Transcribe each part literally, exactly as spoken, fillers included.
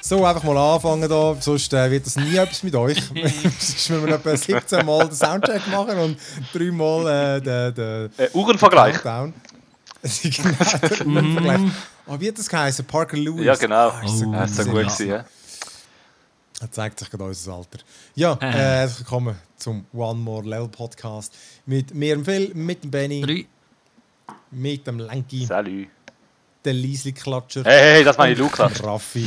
so einfach mal anfangen da, sonst äh, wird das nie etwas mit euch. Sonst müssen wir etwa siebzehn Mal den Soundcheck machen und drei Mal äh, den, den äh, Uhrenvergleich. Countdown. Genau, der Uhrenvergleich. Oh, wie hat das geheißen? Parker Lewis. Ja, genau. Ah, ist so Oh, Ja, ist so gut gewesen, ja. Da zeigt sich gerade unser Alter. Ja, äh, herzlich willkommen zum One More Level Podcast. Mit mir, dem Phil, mit dem Benny, Drei. mit dem Lenki, Salut. der Liesli-Klatscher, Hey, hey, das meine ich Lukas. Raffi.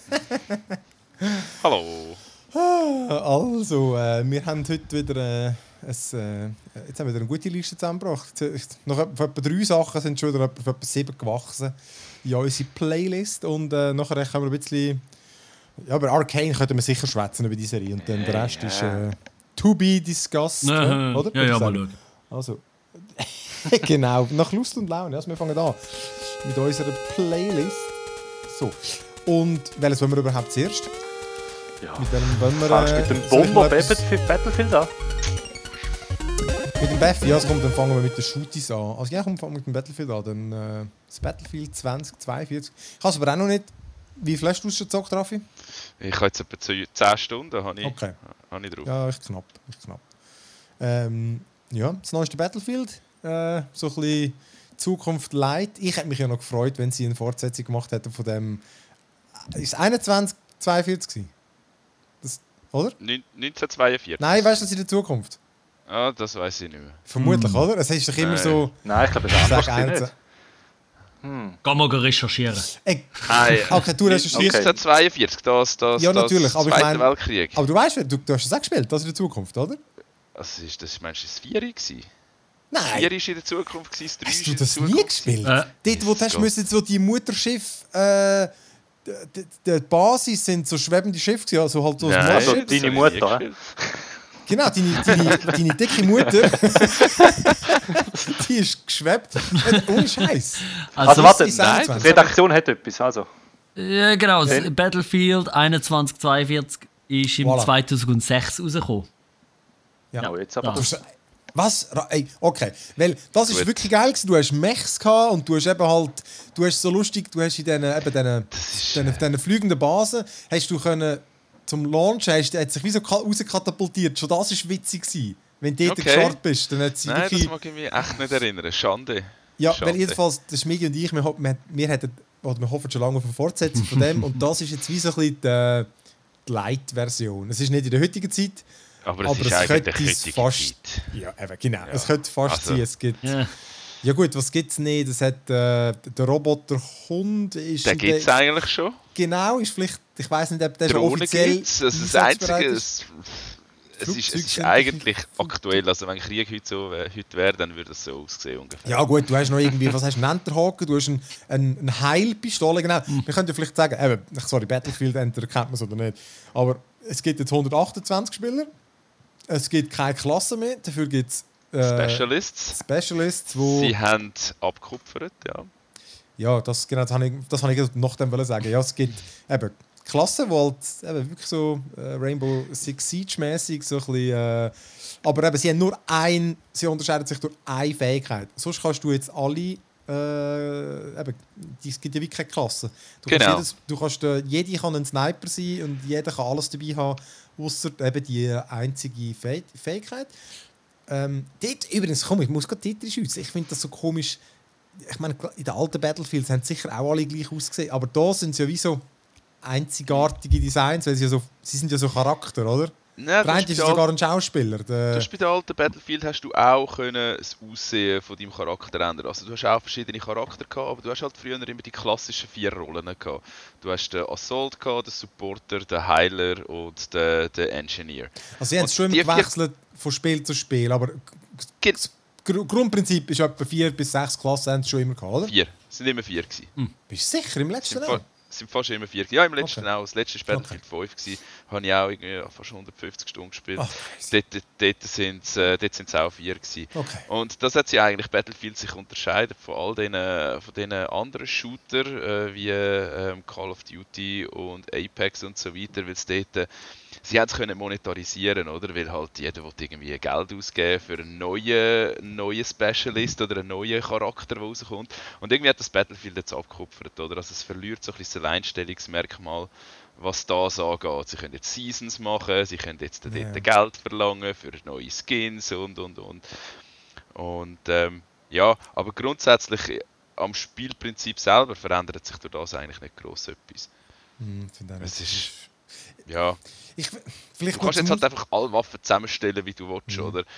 Hallo. Also, äh, wir haben heute wieder äh, ein, äh, jetzt haben wir wieder eine gute Liste zusammengebracht. Jetzt, noch etwa drei Sachen sind schon wieder etwa sieben gewachsen in unsere Playlist. Und äh, nachher können wir ein bisschen... Ja, aber Arcane könnten wir sicher schwätzen über die Serie. Und dann der Rest ist äh, to be discussed. Äh, oder? Ja, ja, mal schauen. Also, genau, nach Lust und Laune. Also wir fangen an mit unserer Playlist. So. Und welches wollen wir überhaupt zuerst? Ja. Mit welchem wollen wir... Fangst äh, mit dem soll ich Bomber mal etwas- Battlefield Battlefield an? Mit dem Battlefield, ja, also komm, dann fangen wir mit den Shooties an. Also ja, komm, fangen wir mit dem Battlefield an. Dann, äh, das Battlefield zwanzig zweiundvierzig. Ich habe es aber auch noch nicht... Wie viel hast du schon gezockt, Raffi? Ich habe jetzt etwa zehn Stunden habe ich, Okay. habe ich drauf. Ja, ich knapp. Ich knapp. Ähm, ja, das neueste Battlefield. Äh, so ein bisschen Zukunft Light. Ich hätte mich ja noch gefreut, wenn sie eine Fortsetzung gemacht hätten von dem... Ist es einundzwanzig zweiundvierzig gewesen? Das, oder? Neun- neunzehnhundertzweiundvierzig. Nein, weißt du das in der Zukunft? Ah, das weiß ich nicht mehr. Vermutlich, Mm. oder? Es ist doch immer Nein. so... Nein, ich glaube, es Ich ist sage anders. eins. Nicht? Hm. Geh mal recherchieren. Ey, Ah, ja. okay, du recherchierst. neunzehnhundertzweiundvierzig, das, das, Ja, das natürlich, aber ich Zweite meine- Weltkrieg. Aber du weißt, du, du hast es auch gespielt, das in der Zukunft, oder? Was ist das? Meinst du, das Vier gewesen? Das Nein! Vier ist in der Zukunft, gewesen, das Drei Hast ist du in der das nie Zukunft. gespielt? Äh. Dort, wo du hast Gott. müssen, so die Mutterschiff, äh, die, die, die Basis sind so schwebende Schiffe, gewesen, also halt so Nein, ein Also, Morschiff. das deine habe ich nie Mutter, gespielt. Genau, deine, deine, deine dicke Mutter, die ist geschwebt. Äh, Ohne Scheiß. Also, warte, ist nein, die einundzwanzig. Redaktion hat etwas, also. Ja, genau. Das Wenn- Battlefield einundzwanzig zweiundvierzig ist im Voilà. zweitausendsechs rausgekommen. Ja. Ja, jetzt aber. Ja. Du hast- Was? Ra- Ey, okay. Weil das ist Gut. wirklich geil gewesen. Du hast Mechs gehabt und du hast eben halt, du hast so lustig, du hast in diesen, eben diesen, ist, diesen, diesen fliegenden Basen, hast du können, zum Launch, hast, hat sich wie so ka- rauskatapultiert. Schon das war witzig gewesen. Wenn du dort Okay. gestartet bist, dann hat sie Nein, das wirklich... mag ich mich echt nicht erinnern. Schande. Ja, Schade. weil jedenfalls, der Schmigi und ich, wir, ho- wir, wir, hätten, oder wir hoffen schon lange auf eine Fortsetzung von dem und das ist jetzt wie so ein bisschen die, die Light-Version. Es ist nicht in der heutigen Zeit, Aber es aber ist es eigentlich könnte es heutige fast... Zeit. Ja, eben, genau. Ja. Es könnte fast Also- sein, es gibt... Ja. Ja gut, was gibt es nicht? Das hat, äh, der Roboter Hund ist... Den in gibt es der- eigentlich schon. Genau, ist vielleicht... Ich weiß nicht, ob der schon Drohnen offiziell gibt es. Also das einsatzbereit Einzige, ist. es, es, ist, es Flugzeuge ist sind eigentlich wirklich- aktuell. Also wenn Krieg heute so wär- heute wäre, dann würde es so aussehen ungefähr. Ja gut, du hast noch irgendwie, was hast du, einen Enterhaken, du hast eine ein, ein Heilpistole, genau. Wir können ja vielleicht sagen, eben, sorry, Battlefield Enter kennt man es oder nicht, aber es gibt jetzt hundertachtundzwanzig Spieler, es gibt keine Klasse mehr, dafür gibt es äh, Specialists. Specialists, wo... Sie haben abgekupfert, ja. Ja, das, genau, das habe ich, das habe ich nach dem wollen sagen. Ja, es gibt eben Klassen, die halt eben wirklich so äh, Rainbow Six Siege-mäßig so ein bisschen... Äh, aber eben, sie haben nur ein... Sie unterscheiden sich durch eine Fähigkeit. Sonst kannst du jetzt alle... Äh, eben, es gibt ja wirklich keine Klasse. Du Genau. kannst jedes, du kannst, äh, jede kann ein Sniper sein und jeder kann alles dabei haben, außer eben die einzige Fäh Fähigkeit. Ähm, dort, übrigens, komm, ich muss gerade dort schützen. Ich finde das so komisch. Ich meine, in den alten Battlefields haben sicher auch alle gleich ausgesehen, aber da sind sie ja wie so einzigartige Designs, weil sie, ja so, sie sind ja so Charakter, oder? Nein, Der du eine hast ist bei sogar al- ein Schauspieler. du Der, hast bei den alten Battlefield hast du auch können das Aussehen von deinem Charakter ändern. Also du hast auch verschiedene Charakter gehabt, aber du hast halt früher immer die klassischen vier Rollen gehabt. Du hast den Assault gehabt, den Supporter, den Heiler und den, den Engineer. also sie haben es und schon die immer vier- gewechselt von Spiel zu Spiel, aber Ge- das Gru- Grundprinzip ist etwa vier bis sechs Klassen haben sie schon immer gehabt, oder? Vier. Es sind immer vier gewesen. Bist du sicher im Es letzten sind, auch? fa es sind fast immer vier. Ja, im letzten Okay. auch. Das letzte war Battlefield fünf. Gewesen. Habe ich auch irgendwie fast hundertfünfzig Stunden gespielt. Ach, crazy. Dort, dort sind es äh, dort sind's auch vier gewesen. Okay. Und das hat sich eigentlich Battlefield sich unterscheidet von all den, von den anderen Shooter äh, wie ähm, Call of Duty und Apex und so weiter, weil es dort, äh, sie haben es können monetarisieren, oder? Weil halt jeder will irgendwie Geld ausgeben für einen neuen, neuen Specialist oder einen neuen Charakter, der rauskommt. Und irgendwie hat das Battlefield jetzt abgekupfert, oder? Also es verliert so ein bisschen das Alleinstellungsmerkmal was das angeht. Sie können jetzt Seasons machen, sie können jetzt Ja. dort Geld verlangen für neue Skins und und und. Und ähm, ja, aber grundsätzlich äh, am Spielprinzip selber verändert sich durch das eigentlich nicht gross etwas. Hm, finde auch nicht. Es ist, ja, Ich, du vielleicht kannst jetzt kommt halt einfach alle Waffen zusammenstellen, wie du willst, Mhm. oder?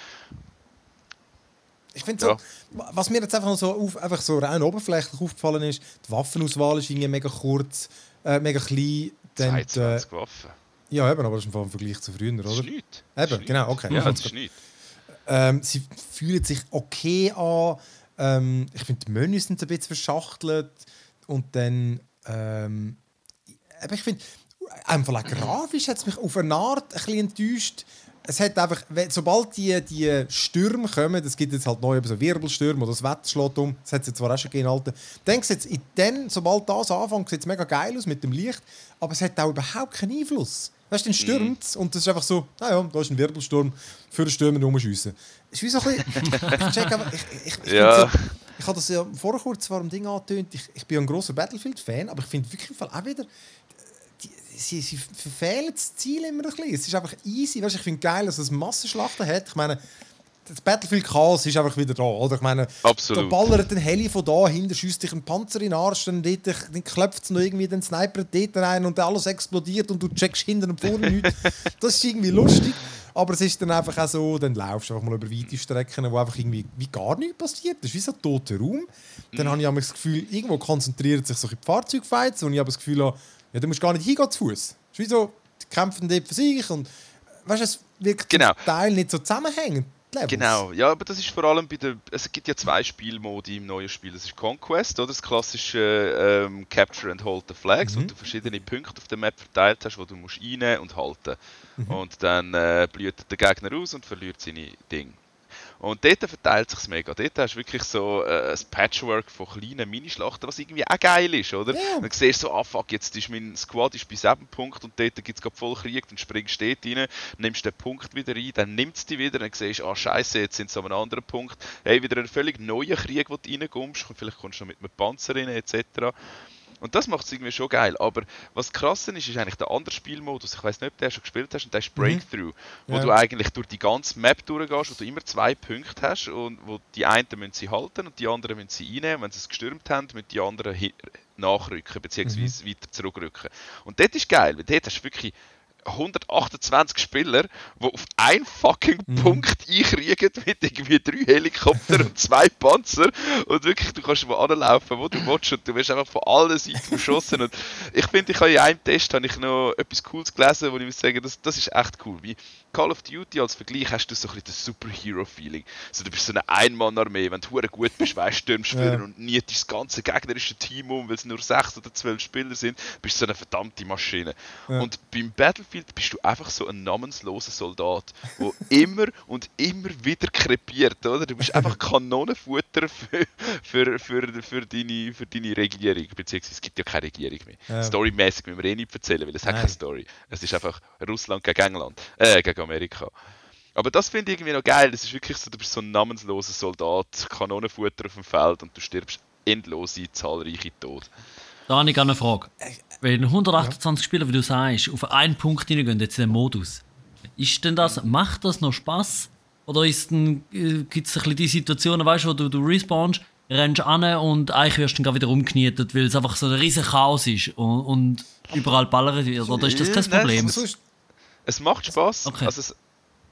Ich finde so, was mir jetzt einfach noch so, auf, einfach so rein oberflächlich aufgefallen ist, die Waffenauswahl ist irgendwie mega kurz, äh, mega klein. Dann die, äh, zweiundzwanzig Waffen. ja, eben, aber das ist im Vergleich zu früher, Das ist oder? nichts. Eben, genau, okay. Ja, Mhm. das ist nichts. Ähm, sie fühlen sich okay an. Ähm, ich finde, die Menüs sind so ein bisschen verschachtelt. Und dann, ähm, aber ich finde, einfach grafisch hat es mich auf eine Art ein bisschen enttäuscht. Es hat einfach, wenn- sobald die, die Stürme kommen, es gibt jetzt halt neu so Wirbelstürme oder das Wetter schlägt um, das hat es jetzt zwar auch schon gegeben, Alter. Denkst jetzt, in den, sobald das anfängt, sieht es mega geil aus mit dem Licht, aber es hat auch überhaupt keinen Einfluss. Weißt du, dann stürmt es und das ist einfach so, naja, da ist ein Wirbelsturm, für den Stürmer rumschiessen. Es ist wie so ein bisschen, ich check einfach, ich, ich, ich, Ja. so, ich habe das ja vorher kurz vor dem Ding angetönt, ich, ich bin ein grosser Battlefield-Fan, aber ich finde wirklich im Fall auch wieder, die, sie, sie verfehlen das Ziel immer ein bisschen. Es ist einfach easy. Weißt, ich finde geil, dass es Massenschlachten hat. Ich meine, das Battlefield-Chaos ist einfach wieder da. Oder? Ich meine, Absolut. da ballert ein Heli von da, hinter schießt dich ein Panzer in den Arsch, dann, dort, dann klopft es noch irgendwie den Sniper dort rein und alles explodiert und du checkst hinten und vorne nichts. Das ist irgendwie lustig. Aber es ist dann einfach auch so, dann laufst du einfach mal über weite Strecken, wo einfach irgendwie wie gar nichts passiert. Das ist wie so ein toter Raum. Dann Mhm. habe ich aber das Gefühl, irgendwo konzentriert sich so die Fahrzeugfights und ich habe das Gefühl, ja, du musst gar nicht hingehen zu Fuß. Es ist wie so, die kämpfen dort für sich und weißt, es wirkt Genau. zum Teil nicht so zusammenhängend. die Levels. Genau, ja, aber das ist vor allem bei der. Es gibt ja zwei Spielmodi im neuen Spiel. Das ist Conquest, oder das klassische ähm, Capture and Hold the Flags, Mhm. wo du verschiedene Punkte auf der Map verteilt hast, wo du musst reinnehmen und halten. Mhm. Und dann äh, blüht der Gegner aus und verliert seine Dinge. Und dort verteilt sich mega. Dort hast du wirklich so äh, ein Patchwork von kleinen Minischlachten, was irgendwie auch geil ist, oder? Ja. Dann siehst du so, ah fuck, jetzt ist mein Squad ist bei sieben Punkten und dort gibt es gerade voll Krieg, dann springst du dort rein, nimmst den Punkt wieder rein, dann nimmt es dich wieder, dann siehst du, ah scheiße, jetzt sind sie an einem anderen Punkt. Hey, wieder ein völlig neuer Krieg, wo du reinkommst, vielleicht kommst du noch mit einem Panzer rein, et cetera. Und das macht es irgendwie schon geil. Aber was krass ist, ist eigentlich der andere Spielmodus. Ich weiß nicht, ob du den schon gespielt hast, und der ist Breakthrough. Wo Ja. du eigentlich durch die ganze Map durchgehst, wo du immer zwei Punkte hast und wo die einen müssen sie halten und die anderen müssen sie einnehmen. Wenn sie es gestürmt haben, müssen die anderen hi- nachrücken bzw. weiter zurückrücken. Und das ist geil, weil dort hast du wirklich hundertachtundzwanzig Spieler, die auf einen fucking Mhm. Punkt einkriegen mit irgendwie drei Helikoptern und zwei Panzer und wirklich, du kannst wo anlaufen, wo du willst und du wirst einfach von allen Seiten beschossen und ich finde, ich habe in einem Test habe ich noch etwas Cooles gelesen, wo ich muss sagen, das, das ist echt cool. Wie Call of Duty als Vergleich hast du so ein bisschen das Superhero-Feeling. Also du bist so eine Ein-Mann-Armee, wenn du hure gut bist, weißt du, stürmst Ja. ja. und nietest das ganze gegnerische Team um, weil es nur sechs oder zwölf Spieler sind, bist du so eine verdammte Maschine. Ja. Und beim Battlefield bist du einfach so ein namensloser Soldat, der immer und immer wieder krepiert, oder? Du bist einfach Kanonenfutter für, für, für, für, deine, für deine Regierung, beziehungsweise es gibt ja keine Regierung mehr. Ja. Storymäßig müssen wir eh nicht erzählen, weil es hat Nein. keine Story. Es ist einfach Russland gegen England, äh, gegen Amerika. Aber das finde ich irgendwie noch geil, das ist wirklich so, du bist so ein namensloser Soldat, Kanonenfutter auf dem Feld und du stirbst endlose, zahlreiche Tode. Da habe ich gerne eine Frage. Wenn hundertachtundzwanzig Spieler, wie du sagst, auf einen Punkt hineingehen, jetzt in den Modus, ist denn das, macht das noch Spaß? Oder äh, gibt es ein bisschen die Situationen, weißt, wo du, du respawnst, rennst an und eigentlich wirst du dann wieder umgenietet, weil es einfach so ein riesen Chaos ist und, und überall ballern wird? Oder ist das kein Nein, Problem? So ist, Es macht Spaß. Okay. Also, es,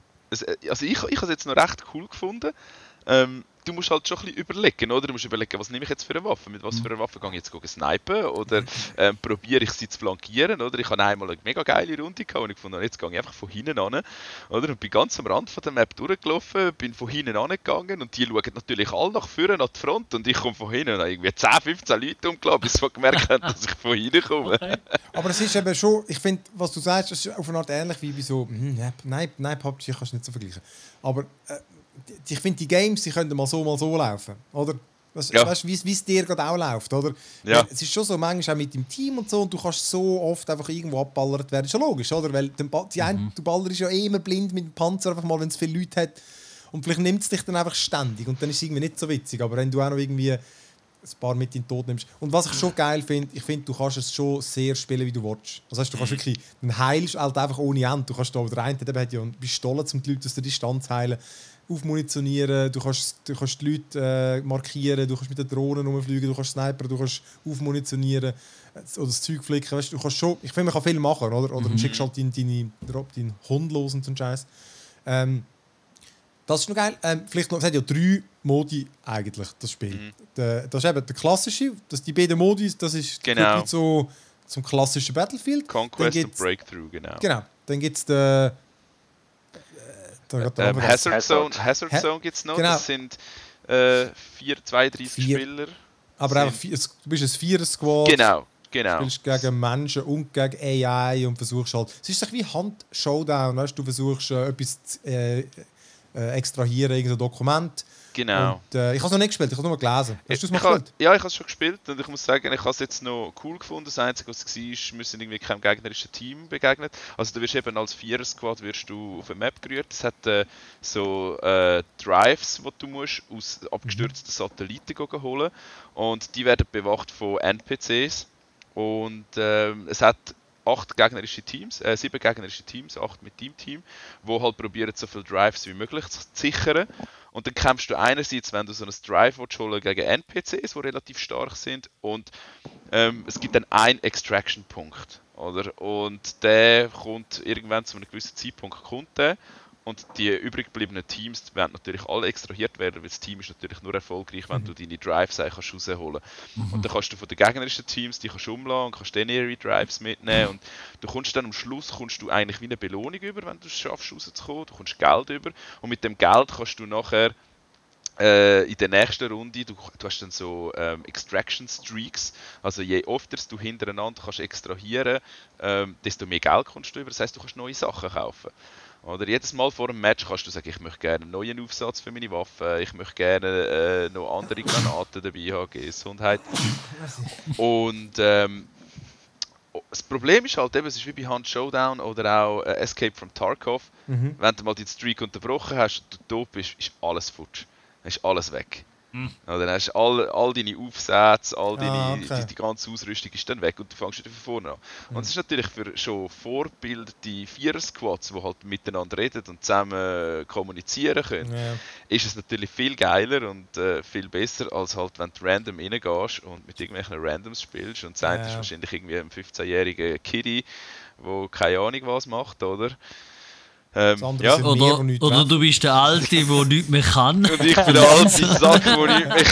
es, also ich, ich habe es jetzt noch recht cool gefunden. Ähm, du musst halt schon ein bisschen überlegen, oder? Du musst überlegen, was nehme ich jetzt für eine Waffe? Mit was für einer Waffe gehe ich jetzt gehen snipen? Oder ähm, probiere ich sie zu flankieren? Oder ich habe einmal eine mega geile Runde gehabt und ich fand, jetzt gehe ich einfach von hinten an. Oder? Und bin ganz am Rand von der Map durchgelaufen, bin von hinten angegangen und die schauen natürlich alle nach vorne an die Front und ich komme von hinten und habe irgendwie zehn, fünfzehn Leute umgelaufen, bis sie gemerkt haben, dass ich von hinten komme. Okay. aber es ist eben schon, ich finde, was du sagst, das ist auf eine Art ähnlich wie bei so, hm, ja, nein, nein, P U B G kannst du nicht so vergleichen. Aber äh, die- ich finde, die Games, die können mal so, mal so laufen, oder? Das, Ja. Weißt du, wie es dir gerade auch läuft, oder? Ja. Weil Es ist schon so, manchmal auch mit dem Team und so, und du kannst so oft einfach irgendwo abballert werden. Ist ja logisch, oder? Weil den ba- die ein, du ballerst ja eh immer blind mit dem Panzer, einfach mal, wenn es viele Leute hat. Und vielleicht nimmt es dich dann einfach ständig und dann ist es irgendwie nicht so witzig. Aber wenn du auch noch irgendwie ein paar mit in den Tod nimmst. Und was ich schon geil finde, ich finde, du kannst es schon sehr spielen, wie du willst. Das heißt, du kannst wirklich, dann heilst halt einfach ohne Ende. Du kannst da, der eine der hat ja eine Pistole, um die Leute aus der Distanz heilen, aufmunitionieren, du kannst, du kannst die Leute äh, markieren, du kannst mit den Drohnen rumfliegen, du kannst snipern, du kannst aufmunitionieren oder das Zeug flicken. Weißt, du kannst schon, ich finde, man kann viel machen, oder? Oder mhm. dann schickst du halt deinen, deinen, deinen Hund los und so einen Scheiß. Ähm, das ist noch geil. Ähm, vielleicht noch, es hat ja drei Modi eigentlich, das Spiel. Mhm. Der, das ist eben der klassische, das, die beiden Modi, das ist genau. so zum klassischen Battlefield. Conquest und Breakthrough, genau. Genau. Dann gibt es den ähm, Hazard Zone, Hazard ha Zone gibt es noch, genau. Das sind äh, vier, zweiunddreißig Vier. Spieler. Aber einfach, vier, du bist ein Vierer-Squad. Genau, genau. Du spielst gegen Menschen und gegen A I und versuchst halt... Es ist wie Hand-Showdown, weißt? Du versuchst äh, etwas zu äh, äh, extrahieren, irgendein Dokument. Genau. Und, äh, ich habe es noch nicht gespielt, ich habe es nur mal gelesen. Hast du es mal gespielt? Ja, ich habe es schon gespielt und ich muss sagen, ich habe es jetzt noch cool gefunden. Das Einzige, was es war, wir sind irgendwie keinem gegnerischen Team begegnet. Also du wirst eben als Vierer-Squad wirst du auf eine Map gerührt. Es hat äh, so äh, Drives, die du musst aus abgestürzten Satelliten holen und die werden bewacht von N P Cs. Und äh, es hat acht gegnerische Teams, äh, sieben gegnerische Teams, acht mit deinem Team, die halt probieren, so viele Drives wie möglich zu sichern. Und dann kämpfst du einerseits, wenn du so ein Drive holen gegen N P Cs, die relativ stark sind, und ähm, es gibt dann einen Extraction-Punkt, oder? Und der kommt irgendwann zu einem gewissen Zeitpunkt, kommt der, und die übrig gebliebenen Teams werden natürlich alle extrahiert werden, weil das Team ist natürlich nur erfolgreich, wenn mhm. du deine Drives kannst rausholen kannst. Mhm. Und dann kannst du von den gegnerischen Teams die kannst umlassen und kannst dann ihre Drives mitnehmen. Und du kommst dann am Schluss kommst du eigentlich wie eine Belohnung über, wenn du es schaffst rauszukommen. Du kommst Geld über und mit dem Geld kannst du nachher äh, in der nächsten Runde, du, du hast dann so ähm, Extraction Streaks, also je öfter du hintereinander kannst extrahieren, ähm, desto mehr Geld kommst du über. Das heisst, du kannst neue Sachen kaufen. Oder jedes Mal vor einem Match kannst du sagen, ich möchte gerne einen neuen Aufsatz für meine Waffe, ich möchte gerne äh, noch andere Granaten dabei haben, Gesundheit. Und ähm, das Problem ist halt eben, es ist wie bei Hunt Showdown oder auch äh, Escape from Tarkov, mhm. wenn du mal die Streak unterbrochen hast und du tot bist, ist alles futsch, dann ist alles weg. Mhm. Oder dann hast du all, all deine Aufsätze, all deine, ah, okay. die, die ganze Ausrüstung ist dann weg und du fängst wieder von vorne an. Mhm. Und es ist natürlich für schon vorbildete Vierer-Squads, die halt miteinander reden und zusammen kommunizieren können, ja. ist es natürlich viel geiler und äh, viel besser, als halt, wenn du random reingehst und mit irgendwelchen Randoms spielst und das eine ja. ist wahrscheinlich irgendwie ein fünfzehnjähriger Kiddie, der keine Ahnung was macht, oder? Ähm, ja. Oder, oder du bist der Alte, der nichts mehr kann. Und ich bin der alte Sack, der nichts mehr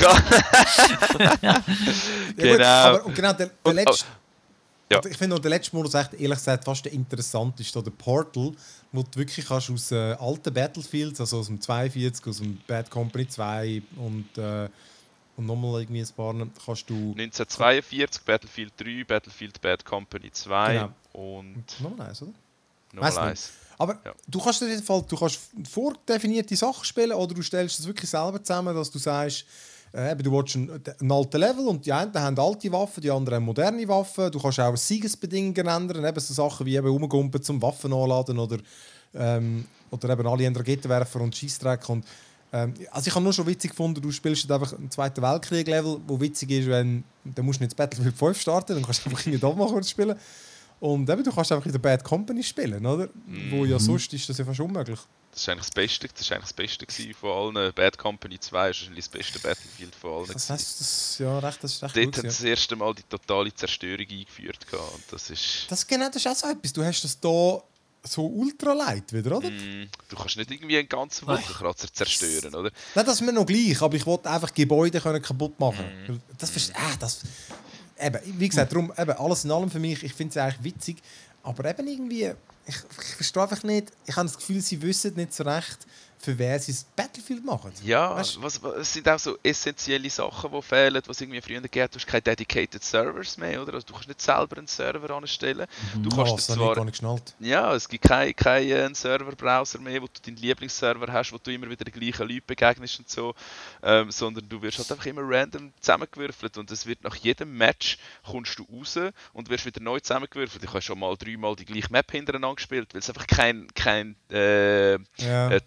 kann. ja. Genau. Ja, aber, und genau, der, der und, letzte, ja. ich finde der letzte Modus echt, ehrlich gesagt, fast der interessanteste, der Portal, wo du wirklich kannst aus äh, alten Battlefields, also aus dem zweiundvierzig, aus dem Bad Company zwei und, äh, und nochmal irgendwie ein paar, kannst du... neunzehnhundertzweiundvierzig, Battlefield drei, Battlefield Bad Company zwei genau. und... und nochmal eins, oder? Nochmal eins. Aber ja. du kannst auf jeden Fall, du kannst vordefinierte Sachen spielen oder du stellst es wirklich selber zusammen, dass du sagst, äh, du willst einen, einen alten Level und die einen haben alte Waffen, die anderen haben moderne Waffen. Du kannst auch Siegesbedingungen ändern, eben so Sachen wie eben rumgumpen zum Waffen anladen oder, ähm, oder eben alle haben Raketenwerfer und Scheissdreck. Und, ähm, also ich habe nur schon witzig gefunden, du spielst einfach einen Zweiten Weltkrieg-Level, wo witzig ist, wenn dann musst du nicht Battlefield fünf starten, dann kannst du einfach in da mal spielen. Und eben, du kannst einfach in der Bad Company spielen, oder? Mm. Wo ja sonst ist das ja fast unmöglich. Das ist eigentlich das Beste, das ist eigentlich das Beste gewesen von allen. Bad Company zwei ist wahrscheinlich das beste Battlefield von allen. Das heißt, das, ja, recht, das ist recht Dort gut, haben ja. sie das erste Mal die totale Zerstörung eingeführt. Und das ist... Das, genau, das ist auch so etwas. Du hast das hier so ultra light wieder, oder? Mm, du kannst nicht irgendwie einen ganzen Wolkenkratzer zerstören, oder? Nein, das ist mir noch gleich, aber ich wollte einfach Gebäude können kaputt machen. Mm. Das, mm. Ah, das, eben, wie gesagt, darum, eben, alles in allem für mich, ich finde es eigentlich witzig, aber eben irgendwie, ich, ich verstehe einfach nicht, ich habe das Gefühl, sie wissen nicht so recht, für wer sie das Battlefield machen. Ja, was, was, es sind auch so essentielle Sachen, die fehlen, was irgendwie früher gegeben hat. Du hast keine dedicated Servers mehr, oder? Also du kannst nicht selber einen Server anstellen. Du Mhm. kannst Oh, dir das habe ich zwar, gar nicht geschnallt. ja, es gibt keinen kein, äh, Serverbrowser mehr, wo du deinen Lieblingsserver hast, wo du immer wieder den gleichen Leuten begegnest und so, ähm, sondern du wirst halt einfach immer random zusammengewürfelt und es wird nach jedem Match kommst du raus und wirst wieder neu zusammengewürfelt. Ich habe schon mal dreimal die gleiche Map hintereinander gespielt, weil es einfach kein, kein äh, Ja. äh, Turnus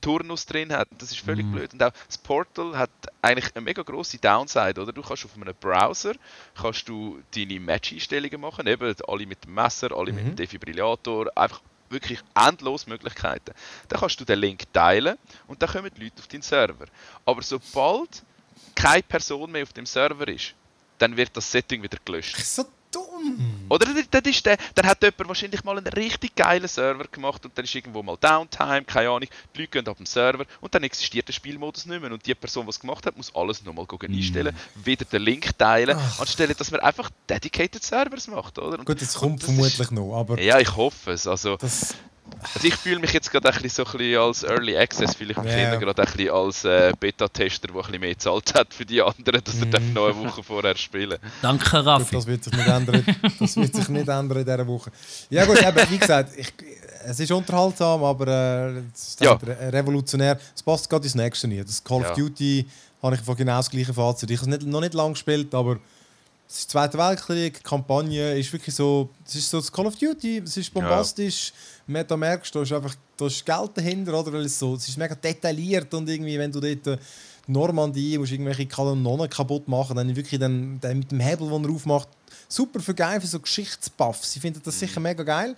drin hat. Das ist völlig Mm. blöd. Und auch das Portal hat eigentlich eine mega grosse Downside, oder? Du kannst auf einem Browser kannst du deine Match-Einstellungen machen, eben alle mit dem Messer, alle mit dem Defibrillator, einfach wirklich endlos Möglichkeiten. Dann kannst du den Link teilen und dann kommen die Leute auf deinen Server. Aber sobald keine Person mehr auf dem Server ist, dann wird das Setting wieder gelöscht. So dumm. Oder dann, ist der, dann hat jemand wahrscheinlich mal einen richtig geilen Server gemacht und dann ist irgendwo mal Downtime, keine Ahnung, die Leute gehen auf den Server und dann existiert der Spielmodus nicht mehr und die Person, die es gemacht hat, muss alles nochmal einstellen, mm. wieder den Link teilen, Ach. anstelle, dass man einfach dedicated Servers macht, oder? Und, Gut, das kommt das vermutlich ist, noch, aber... Ja, ich hoffe es, also... Das Also ich fühle mich jetzt gerade ein bisschen so ein bisschen als Early Access, fühle ich mich yeah. gerade ein bisschen als äh, Beta-Tester, der ein bisschen mehr gezahlt hat für die anderen, dass er mm. noch eine Woche vorher spielen. Danke, Raffi. Das wird sich nicht ändern. Das wird sich nicht ändern in dieser Woche. Ja gut, aber wie gesagt, ich, es ist unterhaltsam, aber äh, es ist ja. revolutionär. Es passt gerade ins nächste nicht. Das Call ja. of Duty habe ich von genau das gleiche Fazit. Ich habe es nicht, noch nicht lange gespielt, aber es ist Zweiter Weltkrieg, die Kampagne ist wirklich so, es ist so das Call of Duty, es ist bombastisch, ja. Da merkst du, da ist einfach da ist Geld dahinter, oder? Weil es, so, es ist mega detailliert und irgendwie, wenn du dort äh, Normandie musst irgendwelche Kanonen kaputt machen, dann wirklich dann, dann mit dem Hebel, den er aufmacht, super für geil, für so Geschichtsbuffs. Ich finde das sicher mega geil.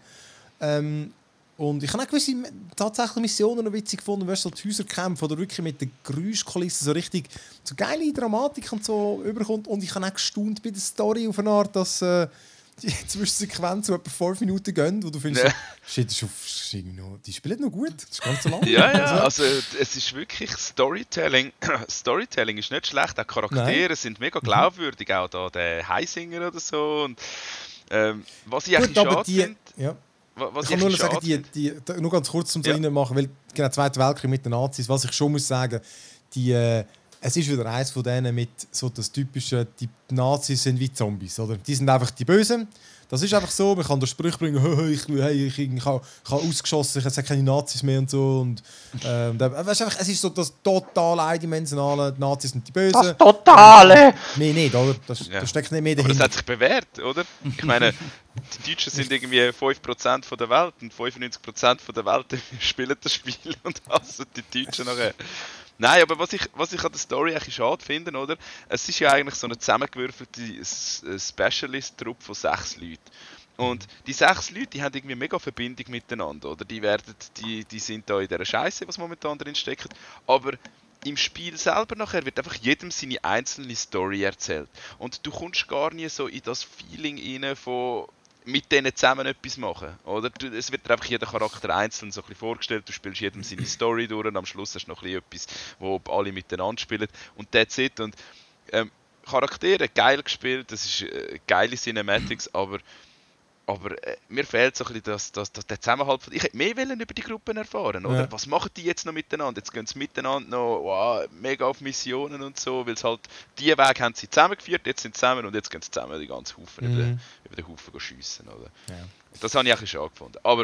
Ähm, und ich habe auch gewisse tatsächlich Missionen noch witzig gefunden, weißt du, so die Häuserkämpfe oder wirklich mit den Geräuschkulissen so richtig so geile Dramatik und so überkommt. Und ich habe auch gestaunt bei der Story auf eine Art, dass äh, die Zwischensequenzen so etwa fünf Minuten gehen, wo du findest, ja. so, shit, das ist noch, die spielen noch gut, das ist ganz so lang. Ja, ja, also es ist wirklich Storytelling. Storytelling ist nicht schlecht, auch Charaktere Nein. sind mega glaubwürdig, auch da der Heisinger oder so. Und, ähm, was ich gut, eigentlich schade finde... Ja. Was ich kann nur sagen, die, die, die, nur ganz kurz zum ja. machen, weil genau Zweiter Weltkrieg mit den Nazis, was ich schon muss sagen, die, äh, es ist wieder eins von denen mit so das typische, die Nazis sind wie Zombies, oder? Die sind einfach die Bösen. Das ist einfach so, man kann den Spruch bringen, hey, ich, hey, ich, ich, ich habe ausgeschossen, ich habe keine Nazis mehr und so. Und, äh, und, äh, weißt, einfach, es ist so das total eindimensionale, die Nazis sind die Bösen. Das Totale! Mehr nicht, oder? Das, ja. das steckt nicht mehr dahinter. Aber das hat sich bewährt, oder? Ich meine, die Deutschen sind irgendwie fünf Prozent von der Welt und fünfundneunzig Prozent von der Welt spielen das Spiel und hassen die Deutschen nachher. Nein, aber was ich, was ich an der Story eigentlich schade finde, oder? Es ist ja eigentlich so eine zusammengewürfelte Specialist-Truppe von sechs Leuten. Und die sechs Leute, die haben irgendwie mega Verbindung miteinander, oder? Die, werden, die, die sind da in dieser Scheiße, was momentan drin steckt. Aber im Spiel selber nachher wird einfach jedem seine einzelne Story erzählt. Und du kommst gar nie so in das Feeling rein von... mit denen zusammen etwas machen, oder? Du, es wird einfach jeder Charakter einzeln so ein bisschen vorgestellt, du spielst jedem seine Story durch und am Schluss hast du noch ein bisschen etwas, wo alle miteinander spielen und that's it. Und ähm, Charaktere, geil gespielt, das ist äh, geile Cinematics, aber, aber äh, mir fehlt so ein bisschen das, das, das, der Zusammenhalt. Ich hätte mehr wollen über die Gruppen erfahren, oder? Ja. Was machen die jetzt noch miteinander? Jetzt gehen sie miteinander noch wow, mega auf Missionen und so, weil es halt, die Weg haben sie zusammengeführt, jetzt sind sie zusammen und jetzt gehen sie zusammen die ganzen Haufen mhm. über, den, über den Haufen schiessen, oder? Ja. Das habe ich eigentlich schon angefunden. Aber,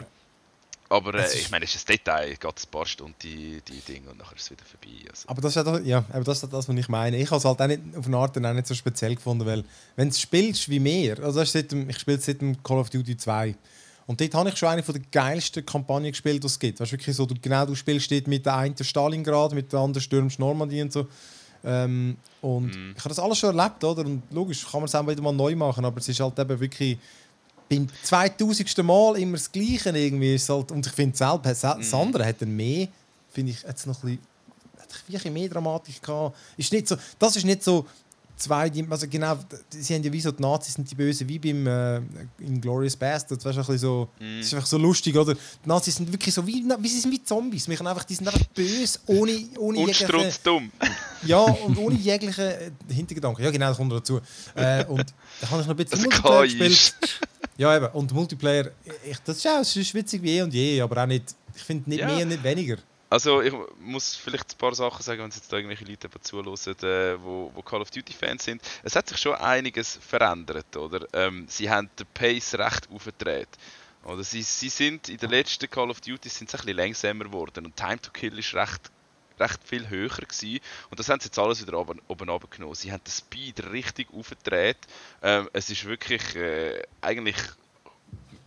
aber äh, ich meine, es ist ein Detail, geht ein paar Stunden die, die Dinge und nachher ist es wieder vorbei. Also. Aber das ist ja, ja, aber das, ist das, was ich meine. Ich habe es halt auch nicht, auf eine Art auch nicht so speziell gefunden, weil wenn du spielst wie mir, also das ist seit dem, ich spiele seit dem Call of Duty zwei und dort habe ich schon eine von der geilsten Kampagnen gespielt, die es gibt. Weißt, wirklich so, du, genau, du spielst dort mit der einen Stalingrad, mit der anderen stürmst Normandie und so. Ähm, und mm. ich habe das alles schon erlebt, oder? Und logisch kann man es auch wieder mal neu machen, aber es ist halt eben wirklich beim zweitausendsten Mal immer das Gleiche irgendwie. Ist halt, und ich finde selbst, das mm. andere hat dann mehr, finde ich, jetzt noch ein bisschen, mehr Dramatik gehabt. Ist nicht so, das ist nicht so zwei, also genau, sie haben ja wie so, die Nazis sind die Bösen, wie beim äh, Inglourious Basterds, weißt du, ein bisschen so, mm. das ist einfach so lustig, oder? Die Nazis sind wirklich so, wie, wie sie sind wie Zombies, wir einfach, die sind einfach böse, ohne, ohne jegliche... dumm. Ja, und ohne jegliche Hintergedanken. Ja, genau, das kommt dazu. Äh, und da habe ich noch ein bisschen das Multiplayer gespielt. Ja, eben, und Multiplayer, ich, das ist auch das ist witzig wie eh und je, aber auch nicht, ich finde nicht ja. mehr und nicht weniger. Also ich muss vielleicht ein paar Sachen sagen, wenn jetzt da irgendwelche Leute zuhören, äh, wo, wo Call of Duty Fans sind. Es hat sich schon einiges verändert, oder? Ähm, sie haben den Pace recht aufgedreht. Oder sie, sie sind in den letzten Call of Duty sind sie ein bisschen langsamer geworden und Time to Kill ist recht, recht viel höher gewesen. Und das haben sie jetzt alles wieder oben, oben runtergenommen. Sie haben den Speed richtig aufgedreht. Ähm, es ist wirklich äh, eigentlich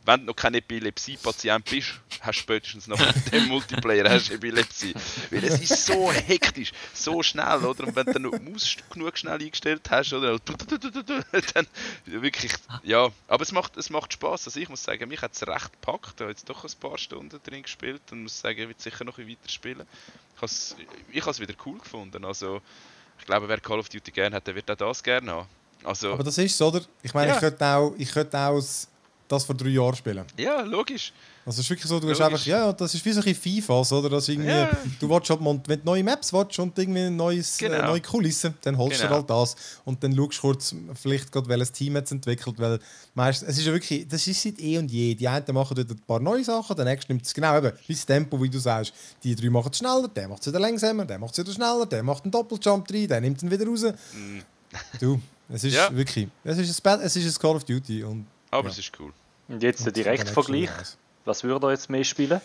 wenn du noch kein Epilepsie-Patient bist, hast du spätestens noch mit dem Multiplayer hast Epilepsie. Weil es ist so hektisch, so schnell, oder? Und wenn du dann noch die Maus genug schnell eingestellt hast, oder? Dann wirklich, ja. Aber es macht, es macht Spass. Also ich muss sagen, mich hat es recht gepackt. Ich habe jetzt doch ein paar Stunden drin gespielt und muss sagen, ich will sicher noch ein weiter spielen. Ich habe es wieder cool gefunden. Also ich glaube, wer Call of Duty gerne hat, der wird auch das gerne haben. Also, aber das ist es, oder? Ich meine, ja. ich könnte auch, ich könnte auch das vor drei Jahren spielen. Ja, logisch. Also es ist wirklich so, du hast einfach, ja, das ist wie so ein FIFA, oder? Das irgendwie, ja. Du willst halt, wenn du neue Maps willst und irgendwie ein neues, genau. äh, neue Kulissen, dann holst genau. du halt das und dann schaust du kurz, vielleicht gerade, welches Team jetzt entwickelt, weil meistens, es ist ja wirklich, das ist seit eh und je. Die einen machen dort ein paar neue Sachen, der nächste nimmt es genau eben, wie das Tempo, wie du sagst. Die drei machen es schneller, der macht es wieder langsamer, der macht es wieder schneller, der macht einen Doppeljump rein, der nimmt ihn wieder raus. Mm. Du, es ist ja. wirklich, es ist, ein, es ist ein Call of Duty. Und, aber ja. es ist cool. Und jetzt der Direktvergleich. Was würde er jetzt mehr spielen?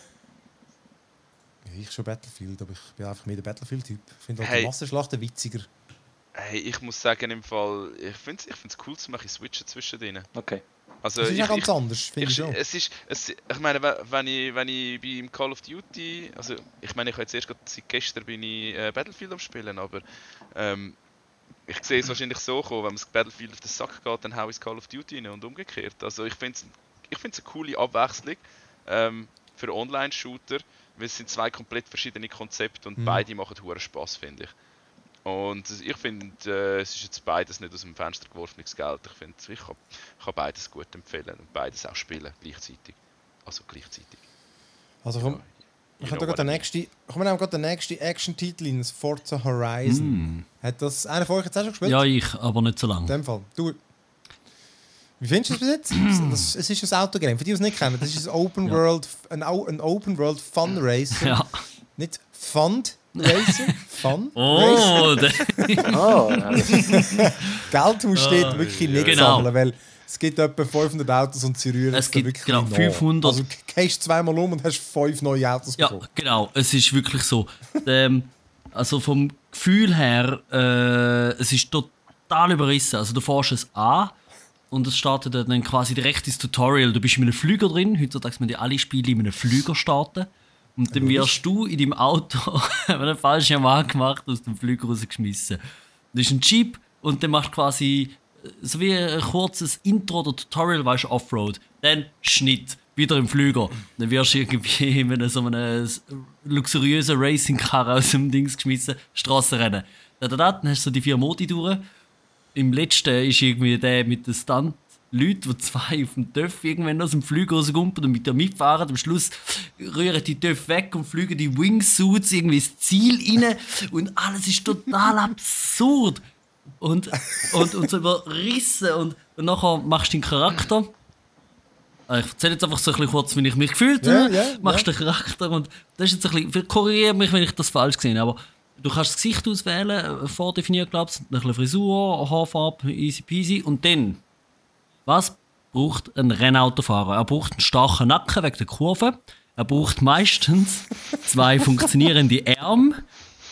Ja, ich schon Battlefield, aber ich bin einfach mehr der Battlefield-Typ. Ich finde auch hey. die Massenschlachten witziger. Hey, ich muss sagen, im Fall, ich finde es ich cool zu machen, switchen zwischen denen. Okay. Also, das ist ja ganz ich, anders, finde ich, ich schon. Es ist, es, ich meine, wenn ich, wenn ich bei Call of Duty, also ich meine, ich habe jetzt erst gerade, seit gestern bin ich äh, Battlefield am Spielen, aber ähm, ich sehe es wahrscheinlich so kommen, wenn man das Battlefield auf den Sack geht, dann hau ich Call of Duty rein und umgekehrt. Also ich finde es ich find's eine coole Abwechslung ähm, für Online-Shooter, weil es sind zwei komplett verschiedene Konzepte und mhm. beide machen hohen Spaß, finde ich. Und ich finde, äh, es ist jetzt beides nicht aus dem Fenster geworfenes Geld. Ich finde, ich kann, kann beides gut empfehlen und beides auch spielen gleichzeitig. Also gleichzeitig. Also komm, ich habe gerade den nächsten, wir haben gerade den nächsten Action-Titel in Forza Horizon. Mm. Hat das einer von euch jetzt auch schon gespielt? Ja, ich, aber nicht so lange. In dem Fall. Du, wie findest du es bis jetzt? Das, es ist ein Autogame. Für die, die es nicht kennen, das ist ein Open ja. World, ein, ein Open World Fun Racer. Ja. Nicht Fund Racer, Fun oh, Racer. Oh, Geld musst du oh, wirklich nicht genau. sammeln, weil es gibt etwa fünfhundert Autos und sie rühren es gibt wirklich genau, fünfhundert. Also du gehst zweimal um und hast fünf neue Autos ja, bekommen. Genau. Es ist wirklich so. ähm, also vom Gefühl her, äh, es ist total überrissen. Also du fährst es an und es startet dann quasi direkt ins Tutorial. Du bist in einem Flüger drin. Heutzutage müssen die alle Spiele in einem Flüger starten. Und dann wirst du in deinem Auto, wenn du einen falschen Mann gemacht aus dem Flüger rausgeschmissen. Das ist ein Jeep und dann machst du quasi so wie ein kurzes Intro oder Tutorial, weißt du, Offroad. Dann Schnitt, wieder im Flüger. Dann wirst du irgendwie in so einem luxuriösen Racing-Car aus dem Dings geschmissen, Strassenrennen. Dann hast du so die vier Modi durch. Im letzten ist irgendwie der mit den Stunt. Leute, die zwei auf dem Töff irgendwann aus dem Flüger rauskommen und mit dir mitfahren. Am Schluss rühren die Töff weg und fliegen die Wingsuits irgendwie ins Ziel rein. Und alles ist total absurd. Und, und, und so überrissen. Und, und nachher machst du den Charakter. Ich erzähle jetzt einfach so ein bisschen kurz, wie ich mich gefühlt habe. Yeah, yeah, machst yeah. den Charakter. Und das ist jetzt ein bisschen, korrigiere mich, wenn ich das falsch gesehen habe. Aber du kannst das Gesicht auswählen, vordefiniert, glaubst du. Ein bisschen Frisur, Haarfarbe, easy peasy. Und dann. Was braucht ein Rennautofahrer? Er braucht einen starken Nacken wegen der Kurve. Er braucht meistens zwei funktionierende Arme,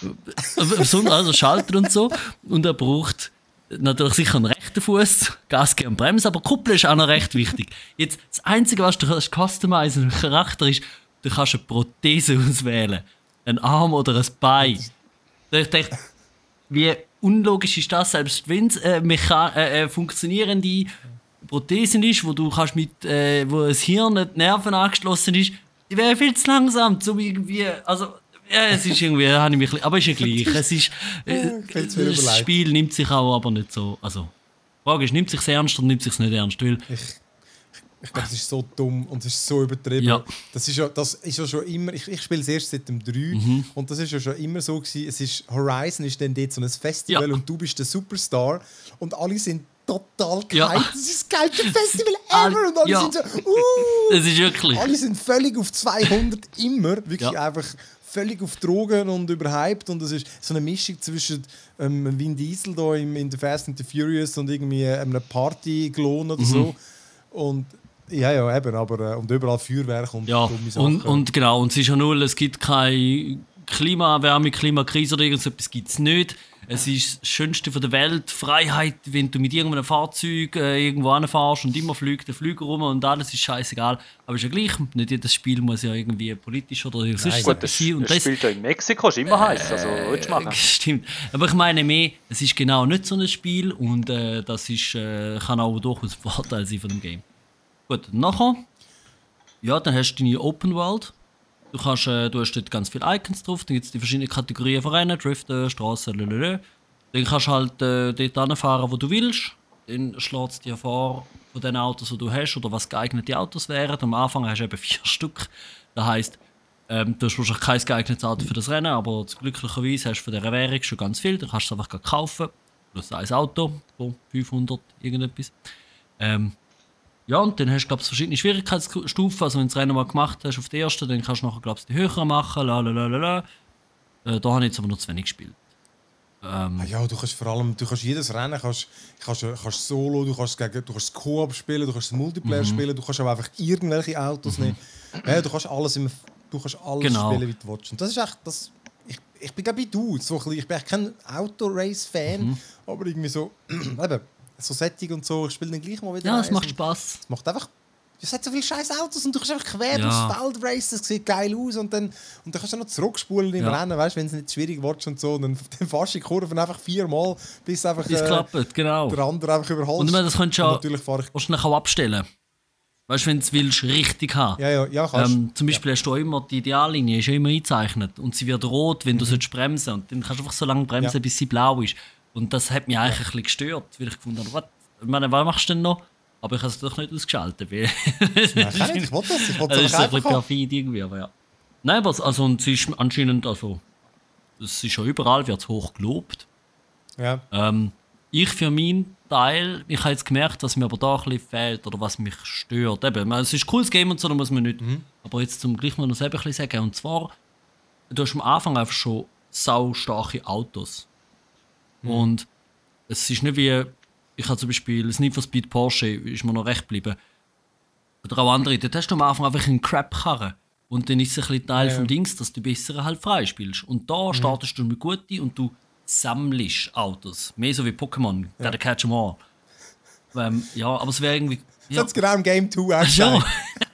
also Schalter und so. Und er braucht natürlich sicher einen rechten Fuß, Gas geben und Bremse, aber Kuppel ist auch noch recht wichtig. Jetzt, das Einzige, was du kannst customizen im Charakter ist, du kannst eine Prothese auswählen. Einen Arm oder ein Bein. Ich dachte, wie unlogisch ist das, selbst wenn es äh, äh, funktionierende Prothesen ist, wo du kannst mit, äh, wo das Hirn, die Nerven angeschlossen ist, die wäre viel zu langsam, zum irgendwie, also, ja, es ist irgendwie, habe ich mich, aber ist ja gleich, es ist, äh, das Spiel nimmt sich auch aber nicht so, also, die Frage ist, nimmt sich es ernst oder nimmt sich es nicht ernst, weil ich, ich glaube, es ist so dumm und es ist so übertrieben. Ja. Das ist ja, das ist ja schon immer, ich, ich spiele es erst seit dem drei mhm. und das ist ja schon immer so gewesen, es ist, Horizon ist dann dort so ein Festival ja. und du bist der Superstar und alle sind total geil. Ja. Das ist das geilste Festival ever. Und alle ja. sind so, uh, es ist wirklich. Alle sind völlig auf zweihundert immer. Wirklich ja. einfach völlig auf Drogen und überhyped. Und es ist so eine Mischung zwischen ähm, Vin Diesel da im, in The Fast and the Furious und irgendwie einem Party-Klon oder mhm. so. Und ja, ja, eben. Aber, äh, und überall Feuerwerk und ja. dumme Sachen. Und, und genau. Und es ist ja null, es gibt keine Klimaerwärmung, Klimakrise oder irgendetwas gibt es nicht. Es ist das Schönste von der Welt. Freiheit, wenn du mit irgendeinem Fahrzeug äh, irgendwo hinfährst und immer fliegt der Flüger rum und alles ist scheißegal. Aber ist ja gleich, nicht jedes Spiel muss ja irgendwie politisch oder sonst Gut, das, sein. Und das spielt ja in Mexiko, ist immer heiß. Also, was willst du machen? Stimmt. Aber ich meine mehr, es ist genau nicht so ein Spiel und äh, das ist, äh, kann auch durchaus ein Vorteil sein von dem Game. Gut, nachher, ja, dann hast du deine Open World. Du, kannst, äh, du hast dort ganz viele Icons drauf, dann gibt es die verschiedenen Kategorien von Rennen, Driften, Straßen, lalala. Dann kannst du halt äh, dort hinfahren, wo du willst. Dann schlägt es dir vor von den Autos, die du hast oder was geeignete Autos wären. Am Anfang hast du eben vier Stück. Das heisst, ähm, du hast wahrscheinlich kein geeignetes Auto für das Rennen, aber glücklicherweise hast du von dieser Währung schon ganz viel. Dann kannst du es einfach kaufen. Plus ein Auto von fünfhundert irgendetwas. Ähm, Ja, und dann hast du, glaube ich, verschiedene Schwierigkeitsstufen. Also wenn du das Rennen mal gemacht hast auf der ersten, dann kannst du nachher, glaube ich, die höheren machen. Lalalala. Äh, da habe ich jetzt aber noch zu wenig gespielt. Ähm, ah ja, du kannst vor allem, du kannst jedes Rennen, kannst, kannst, kannst Solo, du kannst gegen, du kannst Koop spielen, du kannst Multiplayer mhm. spielen, du kannst aber einfach irgendwelche Autos mhm. nehmen. Ja, du kannst alles, im, du kannst alles genau. spielen, wie du willst. Und das ist echt, das, ich, ich bin glaube ich du, so ein bisschen, ich bin echt kein Autorace-Fan, mhm. aber irgendwie so, eben, so Sättig und so, ich spiele dann gleich mal wieder. Ja, es macht Spaß. Es macht einfach. Es hat so viele scheiß Autos und du kannst einfach quer ja. durchs Feld racen, das sieht geil aus und dann, und dann kannst du noch zurückspulen im ja. Rennen, weißt, wenn es nicht schwierig wird und so, und dann, dann fährst du die Kurven einfach viermal, bis einfach äh, klappt, genau. der andere einfach überholt. Und das könntest du ja natürlich wahrscheinlich auch abstellen. Weißt du, wenn du es willst, richtig haben. Ja, ja, ja, kannst. Ähm, zum Beispiel ja. hast du immer die Ideallinie, ist ja immer eingezeichnet und sie wird rot, wenn du mhm. bremsen sollst. Und dann kannst du einfach so lange bremsen, ja. bis sie blau ist. Und das hat mich eigentlich ja. ein bisschen gestört, weil ich gefunden habe, ich meine, was machst du denn noch? Aber ich habe es doch nicht ausgeschaltet. Weil Nein, kann ich, ich wollte das. Ich wollte das es ist so ein bisschen perfid irgendwie, aber ja. Nein, aber also, und es ist anscheinend, also, es ist ja überall, wird es hoch gelobt. Ja. Ähm, ich für meinen Teil, ich habe jetzt gemerkt, was mir aber da ein bisschen fehlt oder was mich stört. Eben, es ist ein cooles Game und so, da muss man nicht. Mhm. Aber jetzt zum gleich mal noch selber ein bisschen sagen. Und zwar, du hast am Anfang einfach schon sau starke Autos. Mhm. Und es ist nicht wie, ich habe zum Beispiel das Need for Speed Porsche, ist mir noch recht geblieben. Oder auch andere, dort hast du am Anfang einfach einen Crap-Karren. Und dann ist es ein bisschen Teil ja, ja. vom Dings, dass du besser halt frei spielst. Und da mhm. startest du mit guten und du sammelst Autos. Mehr so wie Pokémon, ja. gotta catch 'em all. Ähm, ja, aber es wäre irgendwie... Ja. Das hat genau im Game zwei auch gesagt.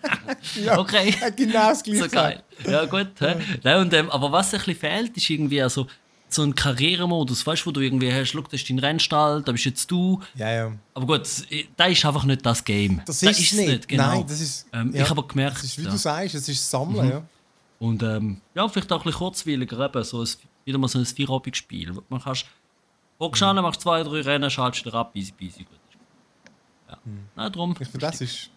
Ja, okay. Genau das Gleiche. So geil. Ja, gut. Ja. Ja, und, ähm, aber was ein bisschen fehlt, ist irgendwie also so ein Karrieremodus, weißt du, wo du irgendwie hast, schau, das ist dein Rennstall, da bist jetzt du. Ja, ja. Aber gut, da ist einfach nicht das Game. Das ist, ist nicht. nicht. Genau. Nein, das ist... Ähm, ja. Ich habe gemerkt... Das ist, wie ja. du sagst, es ist Sammeln, mhm. ja. Und ähm, ja, vielleicht auch ein bisschen kurzweiliger, eben, so ein, wieder mal so ein Vierabendspiel. Man kannst... Hockst an, machst zwei, drei Rennen, schaltest dir ab, easy peasy. Gut. Ja. Mhm. Nein, darum... Ich finde, das ist...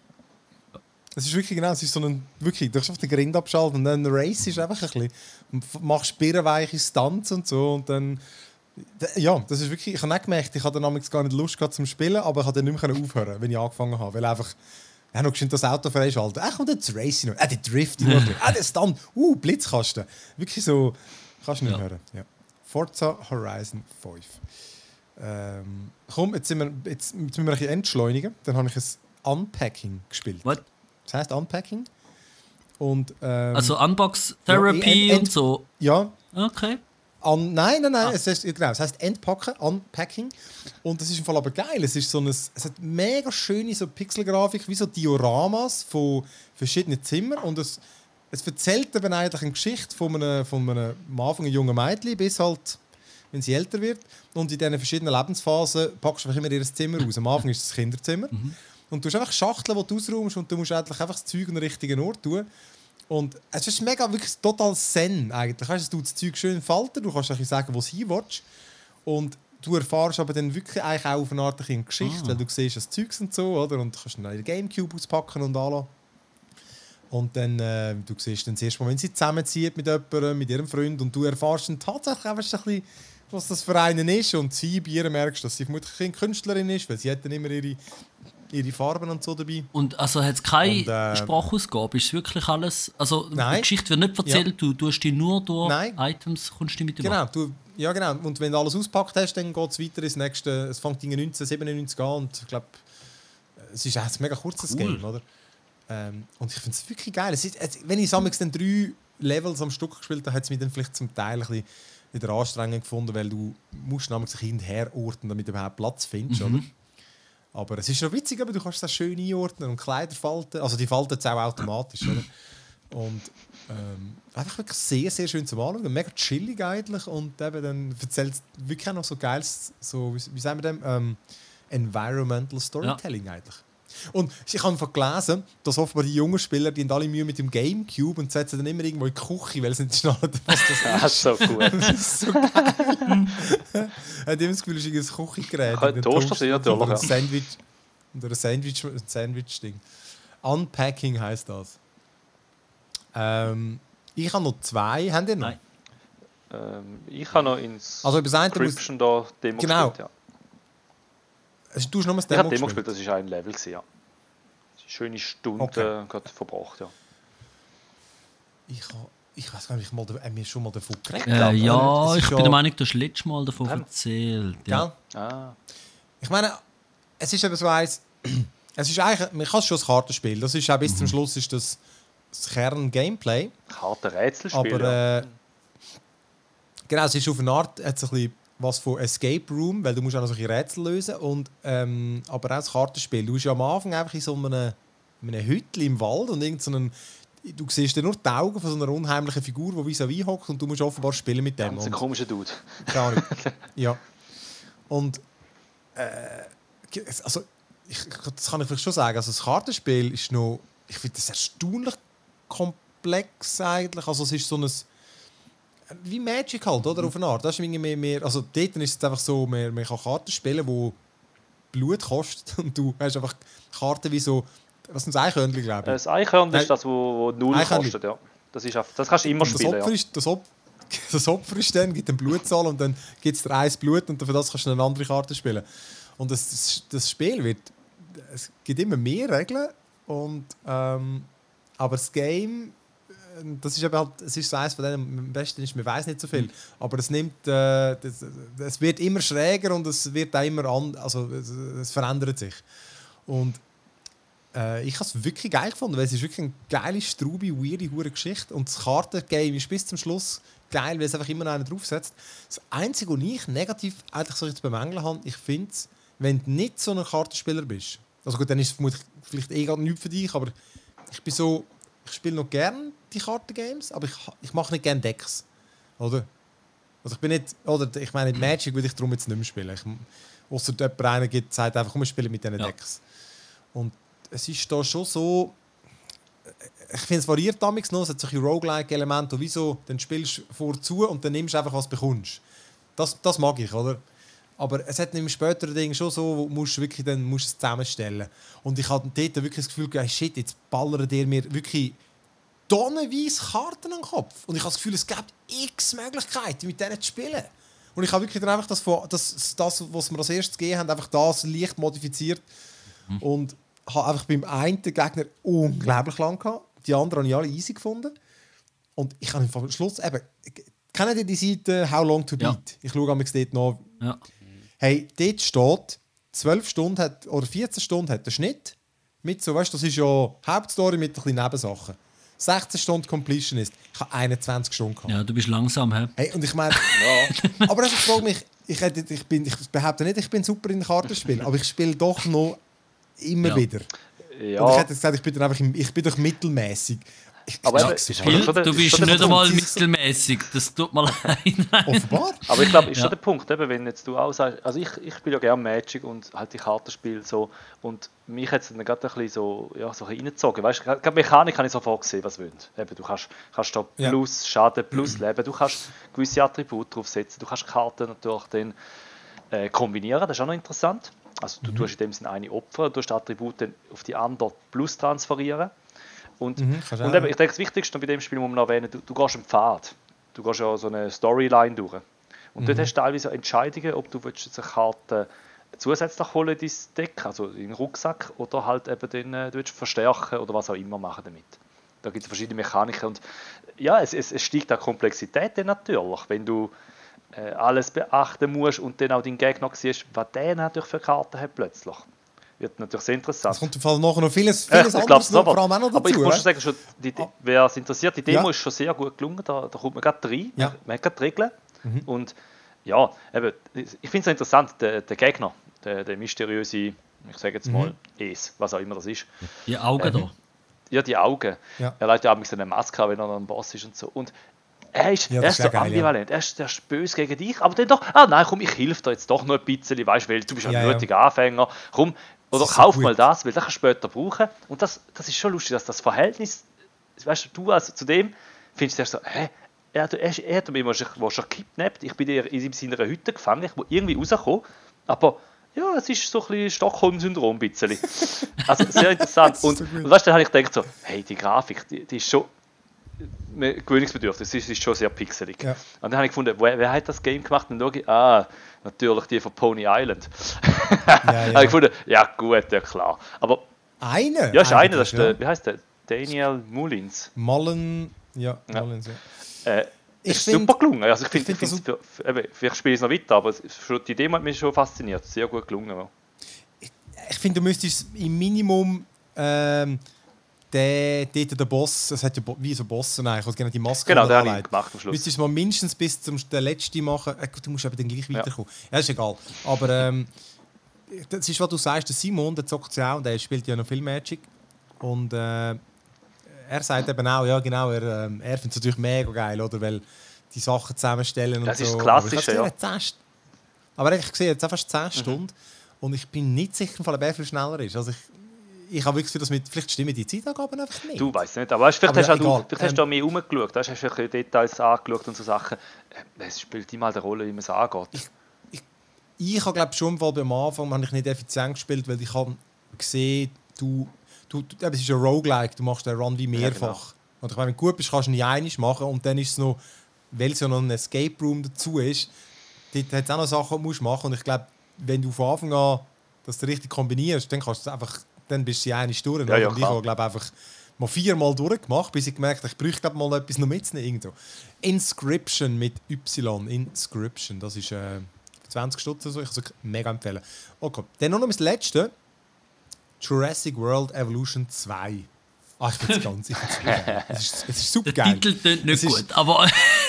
Es ist wirklich genau, es ist so ein, wirklich, du hast einfach den Grind abschalten und dann ein Race ist einfach ein bisschen, und machst birrenweiche Stunts und so und dann, ja, das ist wirklich, ich habe nicht gemerkt, ich hatte dann gar nicht Lust gehabt zum Spielen, aber ich konnte dann nicht mehr aufhören, wenn ich angefangen habe, weil einfach, ja, noch geschwind das Auto freischalten, ach, und das Racing noch, ah, der Drifting noch, ah, der Stunt, uh, Blitzkasten, wirklich so, kannst du nicht ja. hören, ja. Forza Horizon fünf. Ähm, komm, jetzt, sind wir, jetzt müssen wir ein bisschen entschleunigen, dann habe ich ein Unpacking gespielt. What? Das heisst Unpacking. Und, ähm, also Unbox Therapy ja, und so? Ja. Okay. Un, nein, nein, nein. Ah. Es, ist, genau, es heisst Entpacken, Unpacking. Und das ist im Fall aber geil. Es, ist so ein, es hat mega schöne so Pixelgrafik, wie so Dioramas von verschiedenen Zimmern. Und es, es erzählt eben eigentlich eine Geschichte von einem, von einem am Anfang ein jungen Mädchen bis halt, wenn sie älter wird. Und in diesen verschiedenen Lebensphasen packst du einfach immer ihr Zimmer aus. Am Anfang ist es das Kinderzimmer. Mhm. Und du hast einfach Schachteln, die du ausräumst und du musst eigentlich einfach das Zeug an den richtigen Ort tun. Und es ist mega, wirklich total Zen eigentlich. Weißt, du das Zeug schön falten, du kannst sagen, wo es hin willst. Und du erfährst aber dann wirklich eigentlich auch auf eine Art eine Geschichte, ah. weil du siehst das Zeug und so, oder? Und du kannst dann eine Gamecube auspacken und alles. Und dann, äh, du siehst dann das erste Mal, wenn sie zusammenzieht mit jemandem, mit ihrem Freund, und du erfährst dann tatsächlich einfach ein bisschen, was das für einen ist. Und sie bei ihr merkst, dass sie vermutlich eine Künstlerin ist, weil sie hat dann immer ihre... ihre Farben und so dabei. Und also hat es keine äh, Sprachausgabe? Ist es wirklich alles... Also nein. Die Geschichte wird nicht erzählt, ja. du tust die nur durch nein. Items, kommst du mit über. Genau, du, ja genau. Und wenn du alles ausgepackt hast, dann geht es weiter ins nächste... Es fängt in neunzehnhundertsiebenundneunzig an und ich glaube, es ist ein mega kurzes cool. Game, oder? Ähm, und ich finde es wirklich geil. Es ist, wenn ich damals dann drei Levels am Stück gespielt habe, hat es mich dann vielleicht zum Teil ein bisschen wieder anstrengend gefunden, weil du musst nämlich sich hin und her orten, damit du überhaupt Platz findest, mhm. oder? Aber es ist schon witzig, aber du kannst es schön einordnen und Kleider falten. Also die falten es auch automatisch, oder? Und ähm, einfach wirklich sehr, sehr schön zum Anschauen. Mega chillig eigentlich. Und eben dann erzählt es wirklich auch noch so geiles, so, wie, wie sagen wir dem, ähm, Environmental Storytelling ja. eigentlich. Und ich habe einfach gelesen, dass offenbar die jungen Spieler, die haben alle Mühe mit dem Gamecube und setzen dann immer irgendwo in die Küche, weil sie nicht schnell was das ist. Das ist so gut. Das ist so geil. Er hat immer das Gefühl, es ist ein Küchengerät. Ein Toaster sein, natürlich. Oder ein Sandwich. Oder ein Sandwich, ein Sandwich-Ding. Unpacking heisst das. Ähm, ich habe noch zwei. Haben die noch? Nein. Ähm, ich habe noch ins also, Encryption da Demo genau. gespielt, ja. Also, du hast noch mal das Demo, Demo Demo gespielt, das war ein Level, ja. Eine schöne Stunde okay. gerade verbracht, ja. Ich, ha, ich weiß gar nicht, ob ich mir schon mal davon geredet äh, habe. Ja, ich bin ja der Meinung, du hast letztes Mal davon ja. erzählt. Ja. Ah. Ich meine, es ist eben so eins, es ist eigentlich, man kann es schon ein Kartenspiel, das ist auch bis mhm. zum Schluss ist das, das Kern-Gameplay. Karten-Rätselspiel, aber ja. äh, genau, es ist auf eine Art, hat es ein bisschen was von Escape Room, weil du musst auch noch solche Rätsel lösen und ähm, aber auch das Kartenspiel. Du bist ja am Anfang einfach in so einem, in einem Hütchen im Wald und irgend so einen, du siehst ja nur die Augen von so einer unheimlichen Figur, die vis-à-vis hockt und du musst offenbar spielen mit dem. Ganz ein komischer Dude. Keine Ahnung. Ja. Und äh, also ich, das kann ich vielleicht schon sagen. Also das Kartenspiel ist noch, ich finde das erstaunlich komplex eigentlich. Also es ist so ein wie Magic halt, oder? Auf eine Art. Das ist mehr, mehr, also dort ist es einfach so, man, man kann Karten spielen, die Blut kosten und du hast einfach Karten wie so, was sind das Eichhörnchen, glaube ich? Das Eichhörnchen ist das, wo, wo null Eichhörnchen. Kostet, ja. Das, ist, das kannst du immer und spielen, das Opfer, ja. ist, das, Op das Opfer ist dann, gibt eine Blutzahl und dann gibt es dir eins Blut und für das kannst du eine andere Karte spielen. Und das, das, das Spiel wird, es gibt immer mehr Regeln und ähm, aber das Game, das ist eben halt, es ist so eines von denen, am besten ist, man weiß nicht so viel, aber es nimmt, äh, das, es wird immer schräger und es wird auch immer an, also es, es verändert sich. Und äh, ich habe es wirklich geil gefunden, weil es ist wirklich eine geile, straube, weirde, hure Geschichte und das Kartengame ist bis zum Schluss geil, weil es einfach immer noch einen draufsetzt. Das Einzige, was ich negativ eigentlich so jetzt bemängeln habe, ich finde es, wenn du nicht so ein Kartenspieler bist, also gut, dann ist es vermutlich vielleicht eh gar nichts für dich, aber ich bin so, ich spiele noch gerne die Kartengames, aber ich, ich mache nicht gerne Decks, oder? Also ich bin nicht, oder ich meine, Magic würde ich darum jetzt nicht mehr spielen. Außer jemand einer gibt, sagt einfach, komm, wir spielen mit diesen ja. Decks. Und es ist da schon so, ich finde es variiert damals noch, es hat solche Roguelike-Elemente, wie so, dann spielst du vorzu und dann nimmst du einfach, was du bekommst. Das, das mag ich, oder? Aber es hat im späteren Ding schon so, wo du musst wirklich dann musst es zusammenstellen. Und ich hatte dort wirklich das Gefühl, hey, shit, jetzt ballern dir mir wirklich tonnenweise Karten an den Kopf. Und ich habe das Gefühl, es gibt x Möglichkeiten, mit denen zu spielen. Und ich habe wirklich dann einfach das, das, das was wir als erstes gegeben haben, einfach das leicht modifiziert. Mhm. Und habe einfach beim einen Gegner unglaublich lang gehabt. Die anderen habe ich alle easy gefunden. Und ich habe am Schluss eben... Kennt ihr die Seite «How long to beat»? Ja. Ich schaue am dort noch. Ja. Hey, dort steht, zwölf Stunden hat, oder vierzehn Stunden hat der Schnitt. Mit so, weißt, das ist ja Hauptstory mit ein bisschen Nebensachen. sechzehn Stunden Completion ist. Ich habe einundzwanzig Stunden gehabt. Ja, du bist langsam, hä? Hey, und ich meine, ja. Aber ich frage mich, ich, ich, bin, ich behaupte nicht, ich bin super in Kartenspielen, aber ich spiele doch noch immer ja. wieder. Ja. Und ich hätte gesagt, ich bin, einfach im, ich bin doch mittelmäßig. Ich, aber ja, eben, ist Phil, du bist nicht der einmal mittelmäßig, das tut mir leid. Offenbar. Aber ich glaube, ist ja. schon der Punkt, eben, wenn jetzt du auch sagst, also ich, ich spiele ja gerne Magic und halt die Kartenspiele so und mich hat es dann gerade ein bisschen so, ja, so reingezogen. Weißt du, gerade Mechanik habe ich sofort gesehen, was du willst. Eben, du kannst, kannst da plus ja. Schaden, plus Leben, du kannst gewisse Attribute draufsetzen, du kannst Karten natürlich dann äh, kombinieren, das ist auch noch interessant. Also du mhm. tust in dem Sinne eine Opfer, du tust die Attribute auf die andere plus transferieren. Und, mhm, und eben, ich denke, das Wichtigste bei dem Spiel muss man noch erwähnen, du, du gehst einen Pfad. Du gehst ja so eine Storyline durch. Und mhm. dort hast du teilweise Entscheidungen, ob du jetzt eine Karte zusätzlich holen in dein Deck, also in den Rucksack, oder halt eben den, du willst verstärken oder was auch immer machen damit. Da gibt es verschiedene Mechaniken. Und ja, es, es, es steigt auch Komplexität dann natürlich, wenn du äh, alles beachten musst und dann auch deinen Gegner siehst, was der natürlich für Karten hat plötzlich. Wird natürlich sehr interessant. Es kommt im Fall nachher noch vieles, vieles äh, anderes noch, vor allem auch noch dazu. Aber ich muss schon sagen, schon, die, ah. wer es interessiert, die Demo ja. ist schon sehr gut gelungen. Da, da kommt man gerade rein. Ja. Man hat gerade die Regeln. Mhm. Und ja, eben, ich finde es so interessant, der, der Gegner, der, der mysteriöse, ich sage jetzt mal, mhm. Es, was auch immer das ist. Die Augen ähm, da. Ja, die Augen. Ja. Er hat ja auch so eine Maske, wenn er ein Boss ist und so. Und er ist, ja, er ist so geil, ambivalent, ja. er, ist, er ist böse gegen dich, aber dann doch, ah nein, komm, ich helfe dir jetzt doch noch ein bisschen, weißt, weil du bist ein ja, mutiger ja. Anfänger, komm, oder kauf so mal das, weil das kannst du später brauchen. Und das, das ist schon lustig, dass das Verhältnis, weißt du, also zu dem, findest du so, hä, er, er, er hat mich wahrscheinlich gekidnappt, ich bin in seiner Hütte gefangen, ich muss irgendwie rauskommen, aber ja, es ist so ein bisschen Stockholm-Syndrom, ein bisschen. Also sehr interessant. Und, so und weißt, dann habe ich gedacht so, hey, die Grafik, die, die ist schon gewöhnungsbedürftig, es ist, ist schon sehr pixelig. Ja. Und dann habe ich gefunden, wer, wer hat das Game gemacht? Und dann schaue ich, ah, natürlich die von Pony Island. Ja, ja. habe ich gefunden, ja gut, ja klar. Aber eine? Ja, ist einer, das ist ja. der, wie heißt der? Daniel Mullins. Mullen, ja, ja. Mullins, ja. Äh, ich ist find, super gelungen. Also ich finde, find, find, für, vielleicht spiele ich es noch weiter, aber die Idee hat mich schon fasziniert. Sehr gut gelungen. Ja. Ich, ich finde, du müsstest im Minimum ähm, der, der, der Boss, es hat ja wie so Bossen eigentlich, also genau die Maske. Genau, der habe ich gemacht am Schluss. Müsstest du mal mindestens bis zum den letzten machen. Äh, du musst aber dann gleich weiterkommen. Ja, ja ist egal. Aber ähm, das ist, was du sagst, der Simon, der zockt ja auch, und der spielt ja noch viel Magic. Und äh, er sagt eben auch, ja genau, er, ähm, er findet es natürlich mega geil, oder? Weil die Sachen zusammenstellen das und so. Das ist das Klassische, ja. zehn, aber ich sehe jetzt fast zehn mhm. Stunden und ich bin nicht sicher, ob er viel schneller ist. Also ich, ich habe wirklich das mit, vielleicht stimmen die Zeitangaben einfach nicht. Du weißt nicht, aber weißt, vielleicht, aber hast, ja, du, vielleicht ähm, hast du auch mehr rumgeschaut, hast du vielleicht Details angeschaut und so Sachen. Es spielt immer eine Rolle, wie man es angeht. Ich, ich, ich habe glaube schon Fall beim Anfang habe ich nicht effizient gespielt, weil ich habe gesehen, du Du, du, es ist ein Roguelike, du machst den Run wie mehrfach. Ja, genau. Und wenn du gut bist, kannst du nicht einiges machen und dann ist es noch, weil es ja noch ein Escape Room dazu ist, dort hat es auch noch Sachen, die du machen musst. Und ich glaube, wenn du von Anfang an das richtig kombinierst, dann kannst du einfach, dann bist du die eine durch. Ja, ja, und ich habe glaube einfach mal viermal durchgemacht, bis ich gemerkt habe, ich bräuchte glaub, mal etwas noch mitzunehmen. Irgendwo. Inscription mit Y, Inscription, das ist äh, zwanzig Stunden so, ich kann es mega empfehlen. Okay, dann noch das letzte. Jurassic World Evolution zwei. Ah, ich finde es ganz sicher. Es ist, es ist super geil. Der Titel klingt nicht gut, aber...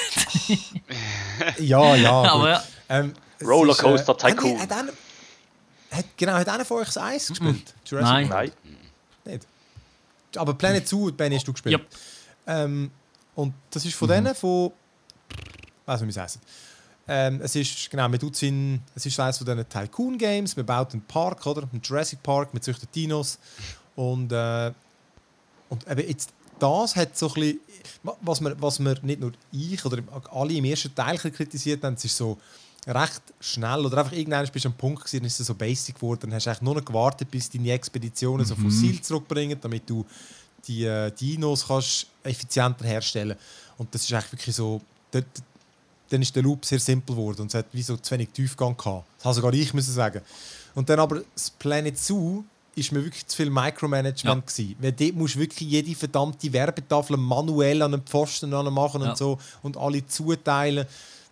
ja, ja. aber ja. Ähm, Rollercoaster ist, äh, Tycoon. Hat, hat, einer, hat, genau, hat einer von euch das Eis gespielt? Mm. Nein. Nein. Nicht. Aber Planet Zoo, Benny, hast du gespielt. Yep. Ähm, und das ist von mhm. denen, von... Was soll ich sagen? Ähm, es ist, genau, man tut in, es ist eines von diesen Tycoon-Games. Man baut einen Park, oder? Einen Jurassic Park, man züchtet Dinos. Und, äh, und eben jetzt, das hat so ein bisschen, was man, was man nicht nur ich oder alle im ersten Teil kritisiert haben, es ist so recht schnell oder einfach irgendwann bist du am Punkt gewesen, dann ist es so basic geworden. Dann hast du eigentlich nur noch gewartet, bis deine Expeditionen mhm. so Fossil zurückbringen, damit du die äh, Dinos kannst effizienter herstellen. Und das ist eigentlich wirklich so... Dort, dann ist der Loop sehr simpel geworden und es hat wie so zu wenig Tiefgang gehabt. Das habe sogar ich müssen sagen. Und dann aber das Planet Zoo ist mir wirklich zu viel Micromanagement ja. gewesen. Weil dort musst du wirklich jede verdammte Werbetafel manuell an den Pfosten machen und ja. so und alle zuteilen.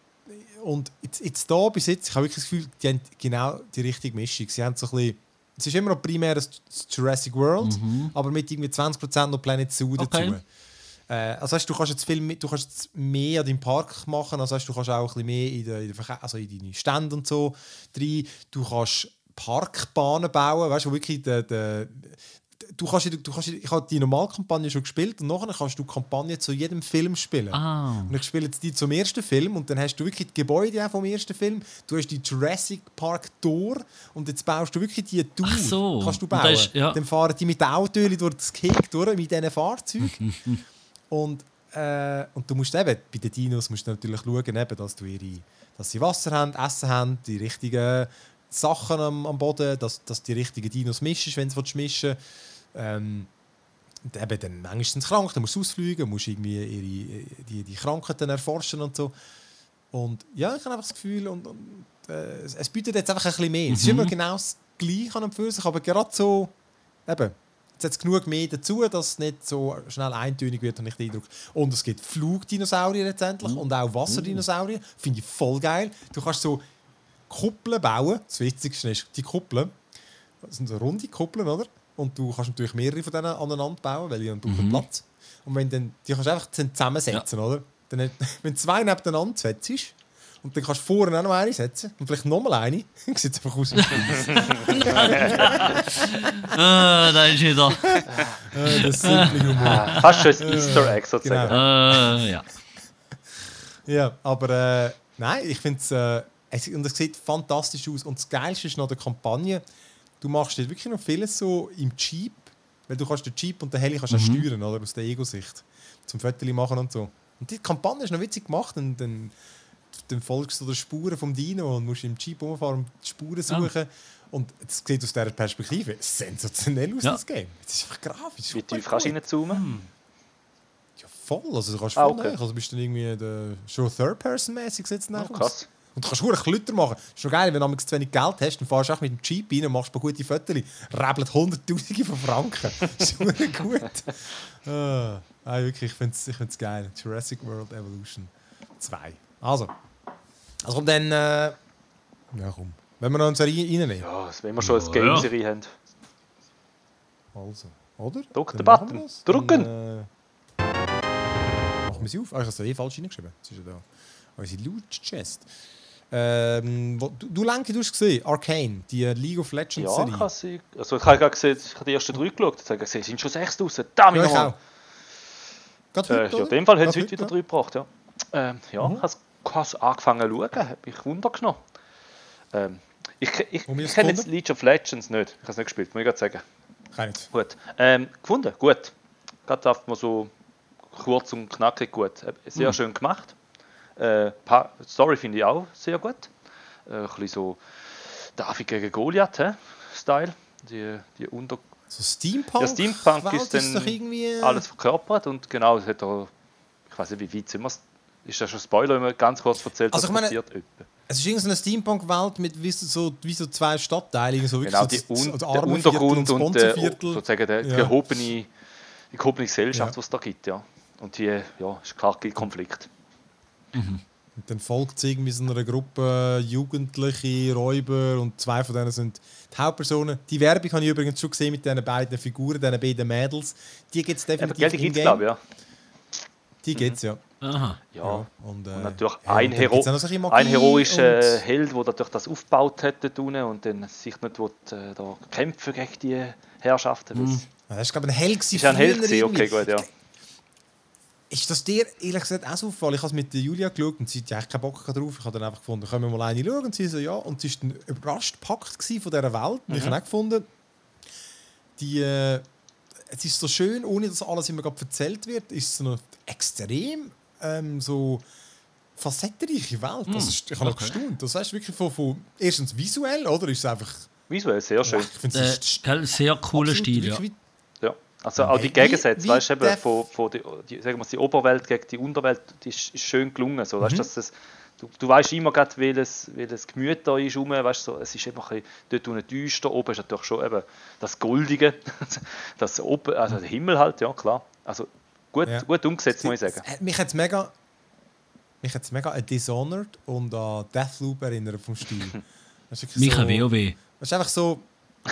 Und jetzt, jetzt da bis jetzt, ich habe wirklich das Gefühl, die haben genau die richtige Mischung. Sie haben so ein bisschen, es ist immer noch primär das Jurassic World, mhm. aber mit irgendwie zwanzig Prozent noch Planet Zoo dazu. Okay. Also heißt, du kannst jetzt viel mehr, du kannst jetzt mehr an deinem Park machen, also heißt, du kannst auch ein bisschen mehr in, der, in, der, also in deine Stände und so rein. Du kannst Parkbahnen bauen, weißt du, wirklich der, der, du kannst, du kannst, ich habe die Normalkampagne schon gespielt und nachher kannst du Kampagne zu jedem Film spielen. Ah. Und ich spiele jetzt die zum ersten Film und dann hast du wirklich die Gebäude vom ersten Film. Du hast die Jurassic Park Tour und jetzt baust du wirklich die Tour. Ach so. Kannst du bauen. Ist, ja. Dann fahren die mit den Autos durch das Gehege durch mit diesen Fahrzeugen. Und, äh, und du musst eben, bei den Dinos musst du natürlich schauen, eben, dass, du ihre, dass sie Wasser haben, Essen haben, die richtigen Sachen am, am Boden, dass, dass die richtigen Dinos mischen, wenn du mischen willst. Ähm, und eben, dann manchmal sind sie krank, dann musst du ausfliegen, musst irgendwie ihre, die, die Krankheiten erforschen und so. Und ja, ich habe einfach das Gefühl, und, und, äh, es bietet jetzt einfach ein bisschen mehr. Mhm. Es ist immer genau das Gleiche an und für sich, aber gerade so, eben, jetzt hat es genug mehr dazu, dass es nicht so schnell eintönig wird, habe ich den Eindruck. Und es gibt Flugdinosaurier letztendlich mm. und auch Wasserdinosaurier. Finde ich voll geil. Du kannst so Kuppeln bauen. Das Witzigste ist, die Kuppeln, das sind so runde Kuppeln, oder? Und du kannst natürlich mehrere von denen aneinander bauen, weil die haben mm-hmm. Platz. Und wenn dann, die kannst du einfach zusammensetzen, ja. oder? Dann, wenn du zwei nebeneinander setzt Und dann kannst du vorne auch noch eine setzen. Und vielleicht nochmal eine. Dann sieht es einfach aus. Ah, da ist wieder. äh, das simple Humor. Ah, fast schon ein Easter Egg sozusagen. Genau. Äh, ja. Ja, aber äh, nein, ich finde es... Äh, es, und es sieht fantastisch aus. Und das Geilste ist noch der Kampagne. Du machst dort wirklich noch vieles so im Jeep. Weil du kannst den Jeep und den Heli kannst mhm. steuern, oder? Aus der Ego-Sicht. Zum Fotos machen und so. Und die Kampagne ist noch witzig gemacht. Und dann, dann folgst du den Spuren vom Dino und musst im Jeep rumfahren und die Spuren suchen. Ja. Und es sieht aus dieser Perspektive sensationell aus, ja. das Game. Es ist einfach grafisch. Wie tief kannst du reinzoomen? Hm. Ja, voll. Also du kannst voll ah, okay. Also bist du dann irgendwie der, schon Third-Person-mäßig gesetzt. Oh, krass. Und du kannst verdammt Klütter machen. Das ist schon geil, wenn du zu wenig Geld hast, dann fahrst du auch mit dem Jeep rein und machst ein paar gute Fotos. Rebelt Hunderttausende von Franken. Das ist verdammt gut. Ah, wirklich, ich finde es ich geil. Jurassic World Evolution zwei. Also. Also kommt dann... Äh, ja, komm. Wenn wir noch eine Serie reinnehmen. Ja, wenn wir schon eine Game-Serie ja. haben. Also, oder? Drück den Button. Drücken! Dann, äh, machen wir sie auf. Ah, ich habe es eh falsch reingeschrieben. Das ist ja da. Unsere Loot-Chest. Ähm, wo, du, du Lenke, du hast gesehen, Arcane, die League of Legends Serie. Ja, ich habe sie. Also ich habe gerade gesehen, ich habe die ersten drei geschaut. Jetzt habe ich gesehen, es sind schon sechs draussen. Damn ja, ich auch. Gerade heute, äh, ja, in dem Fall haben sie heute wieder drei gebracht, ja. Ähm, ja, mhm. ich habe es angefangen zu schauen, habe mich Wunder genommen. Ähm, ich ich, ich kenne jetzt League of Legends nicht. Ich habe es nicht gespielt, muss ich gerade sagen. Kann nicht. Gut. Ähm, gefunden, gut. Gerade darf man so kurz und knackig gut. Sehr mhm. schön gemacht. Äh, Story finde ich auch sehr gut. Äh, ein bisschen so David gegen Goliath, he? Style. Die, die Unter so Steampunk? Ja, Steampunk ist, ist dann irgendwie... alles verkörpert und genau, es hat er, ich weiß nicht, wie weit sind wir, ist das schon Spoiler, wenn man ganz kurz erzählt, also was meine, passiert. Es ist irgendwie so eine Steampunk-Welt mit wie so, wie so zwei Stadtteile, so genau, die so Un der Untergrund und, und der, sozusagen der ja. gehobene, die gehobene Gesellschaft, ja. die es da gibt, ja. Und hier, ja, ist klar, gibt Konflikt. Mhm. Und dann folgt es irgendwie so einer Gruppe Jugendliche, Räuber und zwei von denen sind die Hauptpersonen. Die Werbung habe ich übrigens schon gesehen mit diesen beiden Figuren, diesen beiden Mädels. Die gibt es definitiv ja, die gibt's, glaube ja. Die gibt es, ja. Aha. Ja. ja. Und, äh, und natürlich ja, ein, Hero ein heroischer Held, der dadurch das aufgebaut hat und dann sich nicht will, äh, da kämpfen gegen die Herrschaften. Mhm. Das ist, glaube ich, ein Held. Ist ein Held gewesen, okay, gut, ja. Ist das dir ehrlich gesagt auch so aufgefallen? Ich habe es mit der Julia geschaut und sie hatte eigentlich keinen Bock drauf. Ich habe dann einfach gefunden, können wir mal eine schauen? Und sie so, ja. Und sie war dann überrascht gepackt von dieser Welt. Und mhm. ich habe auch gefunden, die, äh, es ist so schön, ohne dass alles immer erzählt wird, ist es so eine extrem ähm, so facettenreiche Welt. Mhm. Das ist, ich habe okay. gestaunt. Das heißt wirklich von, von erstens visuell, oder? Ist es einfach... Visuell, sehr schön. Ich äh, ein sehr cooler Stil, ja. Ja. Also auch die Gegensätze, weißt du, eben von, von die, die, sagen wir, die Oberwelt gegen die Unterwelt, die ist, ist schön gelungen. So, weißt, mhm. dass das, du, du weißt immer gerade, welches, welches Gemüt da ist rum, weißt, so, es ist einfach ein bisschen, dort unten düster, oben ist natürlich schon eben das Goldige, das oben, also der Himmel halt, ja klar. Also gut, ja. gut umgesetzt, muss ich sagen. Mich hat es mega, mich hat's mega an Dishonored und an Deathloop erinnert vom Stil. Mich an WoW. Das ist einfach so...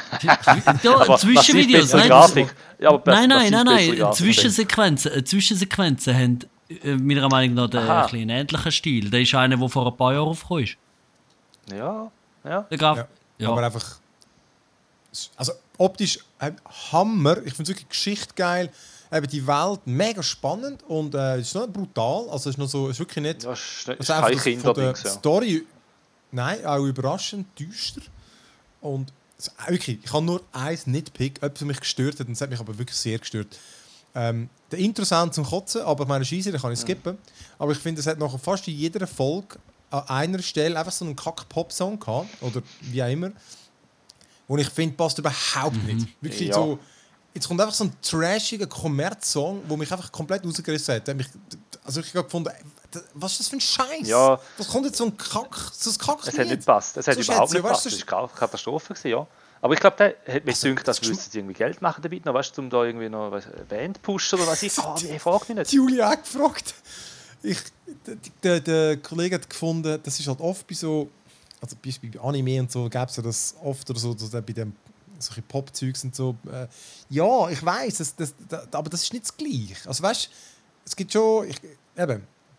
ja, Zwischenvideos, nein, Grafik. Ja, aber nein, nein, nein, nein. Zwischensequenzen, Zwischensequenzen haben äh, meiner Meinung nach den, ein einen ähnlichen Stil. Der ist einer, der vor ein paar Jahren aufgekommen ist. Ja, ja. Der Graf ja, ja. Aber einfach... Also optisch ein Hammer. Ich finde es wirklich Geschichte geil. Eben die Welt mega spannend und äh, es ist noch brutal. Also es ist noch so, es ist wirklich nicht... Ja, es ist also kein Kinderdings, ja. Story... Nein, auch überraschend düster. Und also, wirklich, ich habe nur eins Nitpick, etwas mich gestört hat, und es hat mich aber wirklich sehr gestört. Ähm, der Intro-Sound zum Kotzen, aber meine Scheisse, den kann ich skippen. Mhm. Aber ich finde, es hat nachher fast in jeder Folge an einer Stelle einfach so einen Kack-Pop-Song gehabt, oder wie auch immer, wo ich finde, passt überhaupt mhm. nicht. Wirklich ja. so... Jetzt kommt einfach so ein trashiger Kommerz-Song, der mich einfach komplett rausgerissen hat. Mich, also ich habe gefunden, was ist das für ein Scheiß? Ja. Was kommt jetzt so ein Kack? So ein Kack es hat nicht gepasst. Es hat so überhaupt nicht gepasst. Das war eine Katastrophe gewesen, ja. Aber ich glaube, der hat mir also, gedacht, dass müssen sie irgendwie Geld machen damit, noch, weißt du, um da irgendwie noch eine Band pushen oder was ich. Oh, ich frage mich nicht. Die Julia hat gefragt. Ich, der, der Kollege hat gefunden, das ist halt oft bei so, also bei Anime und so, gäbe es ja das oft oder so, so bei dem solche Pop-Zeugs und so. Äh, ja, ich weiss, das, das, das, aber das ist nicht das Gleiche. Also weißt, es gibt schon, ich, eben,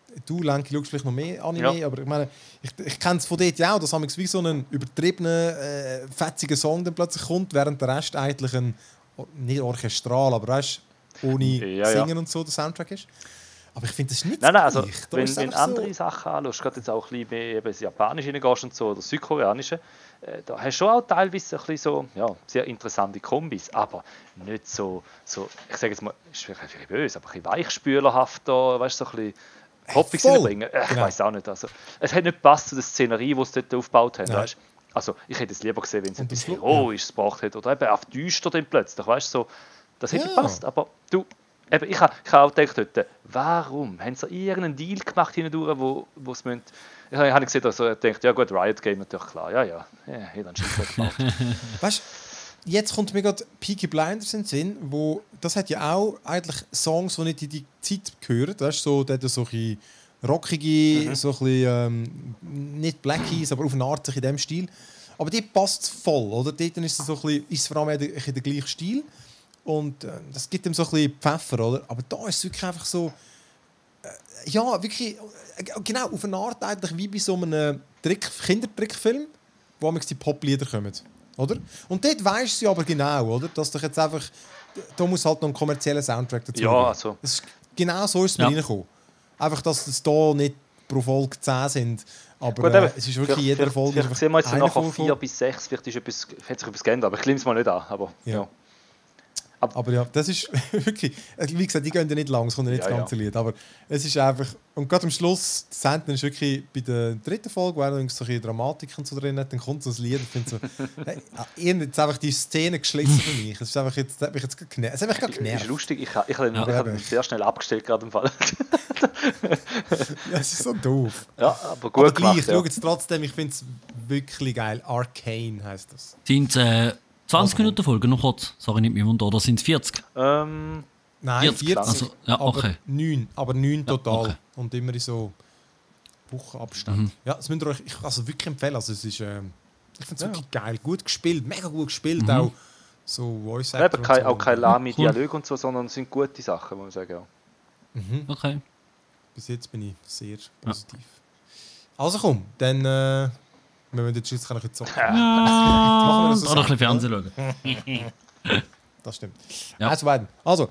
du, Lenki, schaust vielleicht noch mehr Anime, Ja. aber ich meine, ich, ich kenne es von dort ja auch, dass es wie so einen übertriebenen, äh, fetzigen Song dann plötzlich kommt, während der Rest eigentlich ein, nicht orchestral, aber weißt, ohne Ja, Singen ja. und so der Soundtrack ist. Aber ich finde das nicht Nein, nein, also gleich. Da wenn, ist es wenn einfach andere so, Sachen anschaust, gerade jetzt auch ein bisschen mehr eben das Japanische reingehst und so, oder das Südkoreanische, äh, da hast du schon auch teilweise ein bisschen so, ja, sehr interessante Kombis, aber nicht so, so ich sage jetzt mal, ist vielleicht ein bisschen böse, aber ein bisschen weichspülerhafter, weißt du, so ein bisschen Topics voll. reinbringen. Äh, ich Genau. weiß auch nicht, also es hat nicht gepasst zu der Szenerie, die sie dort aufgebaut haben, Nein. weißt du. Also ich hätte es lieber gesehen, wenn sie Und etwas am Schluss- Heroisches gebracht hätte, oder eben auf düster dann plötzlich, weißt du, so, das hätte Ja. gepasst, aber du, eben, ich habe ich ha auch gedacht heute, warum haben sie irgendeinen Deal gemacht hindurch, wo, wo es müssen, ich habe hab gesehen, also ich dachte, ja gut, Riot Game natürlich klar, ja, ja, ja, jeder einen Scheiß gemacht. weißt du, jetzt kommt mir gerade Peaky Blinders in den Sinn, wo, das hat ja auch eigentlich Songs, die nicht in die Zeit gehören, weißt du, so, der hat so ein bisschen rockige, Mhm. so ein bisschen, ähm, nicht Blackies, aber auf eine Art sich in dem Stil. Aber die passt voll, oder? Dort ist es so ein bisschen, ist es vor allem in der, in der gleichen Stil. Und äh, das gibt ihm so ein bisschen Pfeffer, oder? Aber da ist es wirklich einfach so, äh, ja, wirklich, äh, genau, auf eine Art eigentlich wie bei so einem Trick, Kindertrickfilm, wo manchmal die Poplieder kommen, oder? Und dort weisst du aber genau, oder? Dass doch jetzt einfach, da muss halt noch ein kommerzieller Soundtrack dazu Ja, geben. also. Es ist, genau so ist es mir Ja. reingekommen. Einfach, dass es hier nicht pro Folge zehn sind, aber Gut, äh, eben, es ist wirklich vielleicht- jede vielleicht- Folge... Vielleicht ist sehen wir jetzt einer nachher vorgekommen. vier bis sechs, vielleicht ist etwas, hat sich etwas geändert, aber ich klinge es mal nicht an, aber Ja. ja. Aber ja, das ist wirklich, wie gesagt, die gehen ja nicht lang, es kommt ja nicht Ja, das ganze Lied, aber es ist einfach, und gerade am Schluss, das Ende ist wirklich bei der dritten Folge, wo er noch so ein bisschen Dramatik und so drin hat, dann kommt so ein Lied, ich finde so, hey, irgendwie jetzt einfach die Szene geschlossen für mich, es ist einfach jetzt, das hat mich jetzt gerade genervt, es hat mich gerade Ist genervt. lustig, ich, ha- ich, ich, Ja. ich habe ihn sehr schnell abgestellt gerade im Fall. Ja, es ist so doof. Ja, aber gut Aber gleich, gemacht. schau Ja. jetzt trotzdem, ich finde es wirklich geil, Arcane heisst das. Sind äh, zwanzig Minuten Folge noch kurz? Sorry, nicht mehr Wunder. Oder sind es vierzig? Ähm, Nein, vierzig, vierzig, also, ja, okay. aber neun, aber neun total. okay. Und immer in so Wochenabständen. Mhm. Ja, das müsst ihr euch ich, also wirklich empfehlen. Also es ist, ähm, ich finde es Ja. wirklich geil. Gut gespielt, mega gut gespielt. Mhm. Auch so Voice eben Actor. kein, und so. auch keine lahme Cool. Dialoge und so, sondern es sind gute Sachen, muss man sagen. Ja. Mhm. Okay. Bis jetzt bin ich sehr positiv. Also komm, dann äh, wir müssen jetzt jetzt können zocken. Ja, Machen wir das so oder ein bisschen sagen, Fernsehen schauen. Das stimmt. Ja. Also, beiden. Also,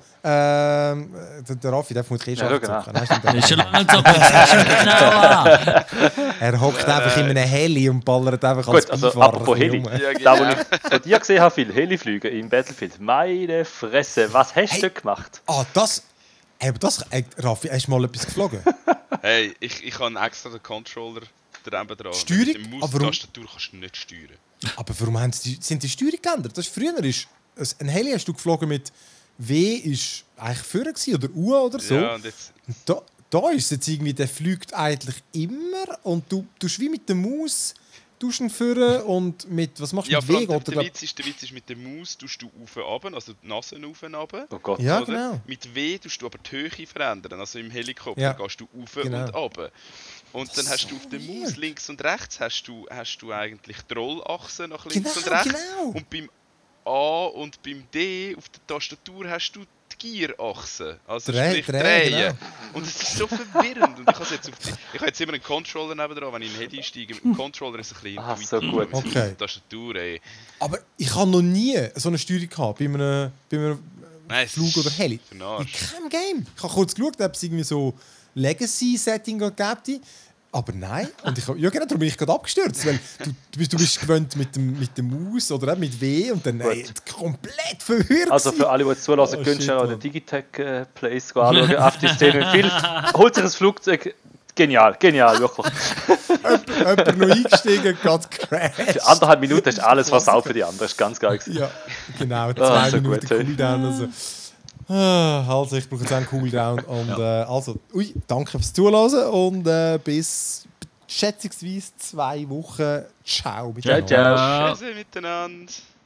ähm, der, der Raffi, der muss eh Ja, schon genau. zocken. Nein, stimmt, Das ist schon der- lange so. Genau an. Er hockt einfach in einem Heli und ballert einfach als Gut, also Beifahrer apropos Heli. rum. Ja, Da, genau. wo ich von dir gesehen habe, viel Heliflüge im Battlefield. Meine Fresse, was hast Hey. du gemacht? Ah, das... Ey, aber das... Ey, Raffi, hast du mal etwas geflogen? Hey, ich, ich habe extra den Controller dran dran. Steuerung? Mit der Aber warum- Maustastatur kannst du nicht steuern. Aber warum haben sie die, sind die Steuerung geändert? Das ist, früher ist... Ein Heli hast du geflogen mit... W ist eigentlich vorher gewesen, oder U oder so. Ja, und jetzt... Und da, da ist es jetzt irgendwie... Der fliegt eigentlich immer und du tust wie mit der Maus... tust ihn führen und mit... Was machst du Ja, mit vor W? allem, der, Geht er, der, glaub- Witz ist, der Witz ist, mit der Maus tust du auf und runter, also die Nase auf und runter. Oh Gott. Ja, oder? genau. Mit W tust du aber die Höhe verändern. Also im Helikopter Ja. gehst du auf Genau. und runter. Und dann ist hast so du auf der weird. Maus links und rechts hast du, hast du eigentlich die Rollachse nach links Genau, und rechts. genau. Und beim A und beim D auf der Tastatur hast du die Gierachse. Also Dreh- sprich drehen, drehen. genau. Und es ist so verwirrend. Und ich habe jetzt, auf die, ich habe jetzt immer einen Controller nebendran, wenn ich in den Heli steige. Mit dem Controller ist es ein bisschen Ah, so intuitiver gut. mit Okay. der Tastatur. Ey. Aber ich habe noch nie so eine Steuerung gehabt bei einem, bei einem Nein, es Flug ist oder Heli. für den In Arsch. keinem Game. Ich habe kurz geschaut, ob es irgendwie so Legacy-Setting gibt. Aber nein. Und ich, ja, genau, darum bin ich gerade abgestürzt. Weil du, du, bist, du bist gewöhnt mit dem, mit dem Maus oder eben mit W und dann ey, komplett verwirrt. Also für alle, die jetzt zulassen, Oh, könnt shit, ihr auch Mann. den Digitech-Place anschauen. Auf die Szene. Viel, holt sich ein Flugzeug. Genial, genial, wirklich. Jemand noch eingestiegen, gerade crashed. Für anderthalb Minuten ist alles versaut für die anderen. Das ist ganz geil gewesen. Ja, genau. Zwei Ah, so Minuten gut, hey. Cooldown. Also. Ah, also, ich brauche jetzt einen Cooldown. Und äh, also, ui, danke fürs Zuhören und äh, bis schätzungsweise zwei Wochen. Ciao. Ciao, ciao. Ja. Tschüss miteinander.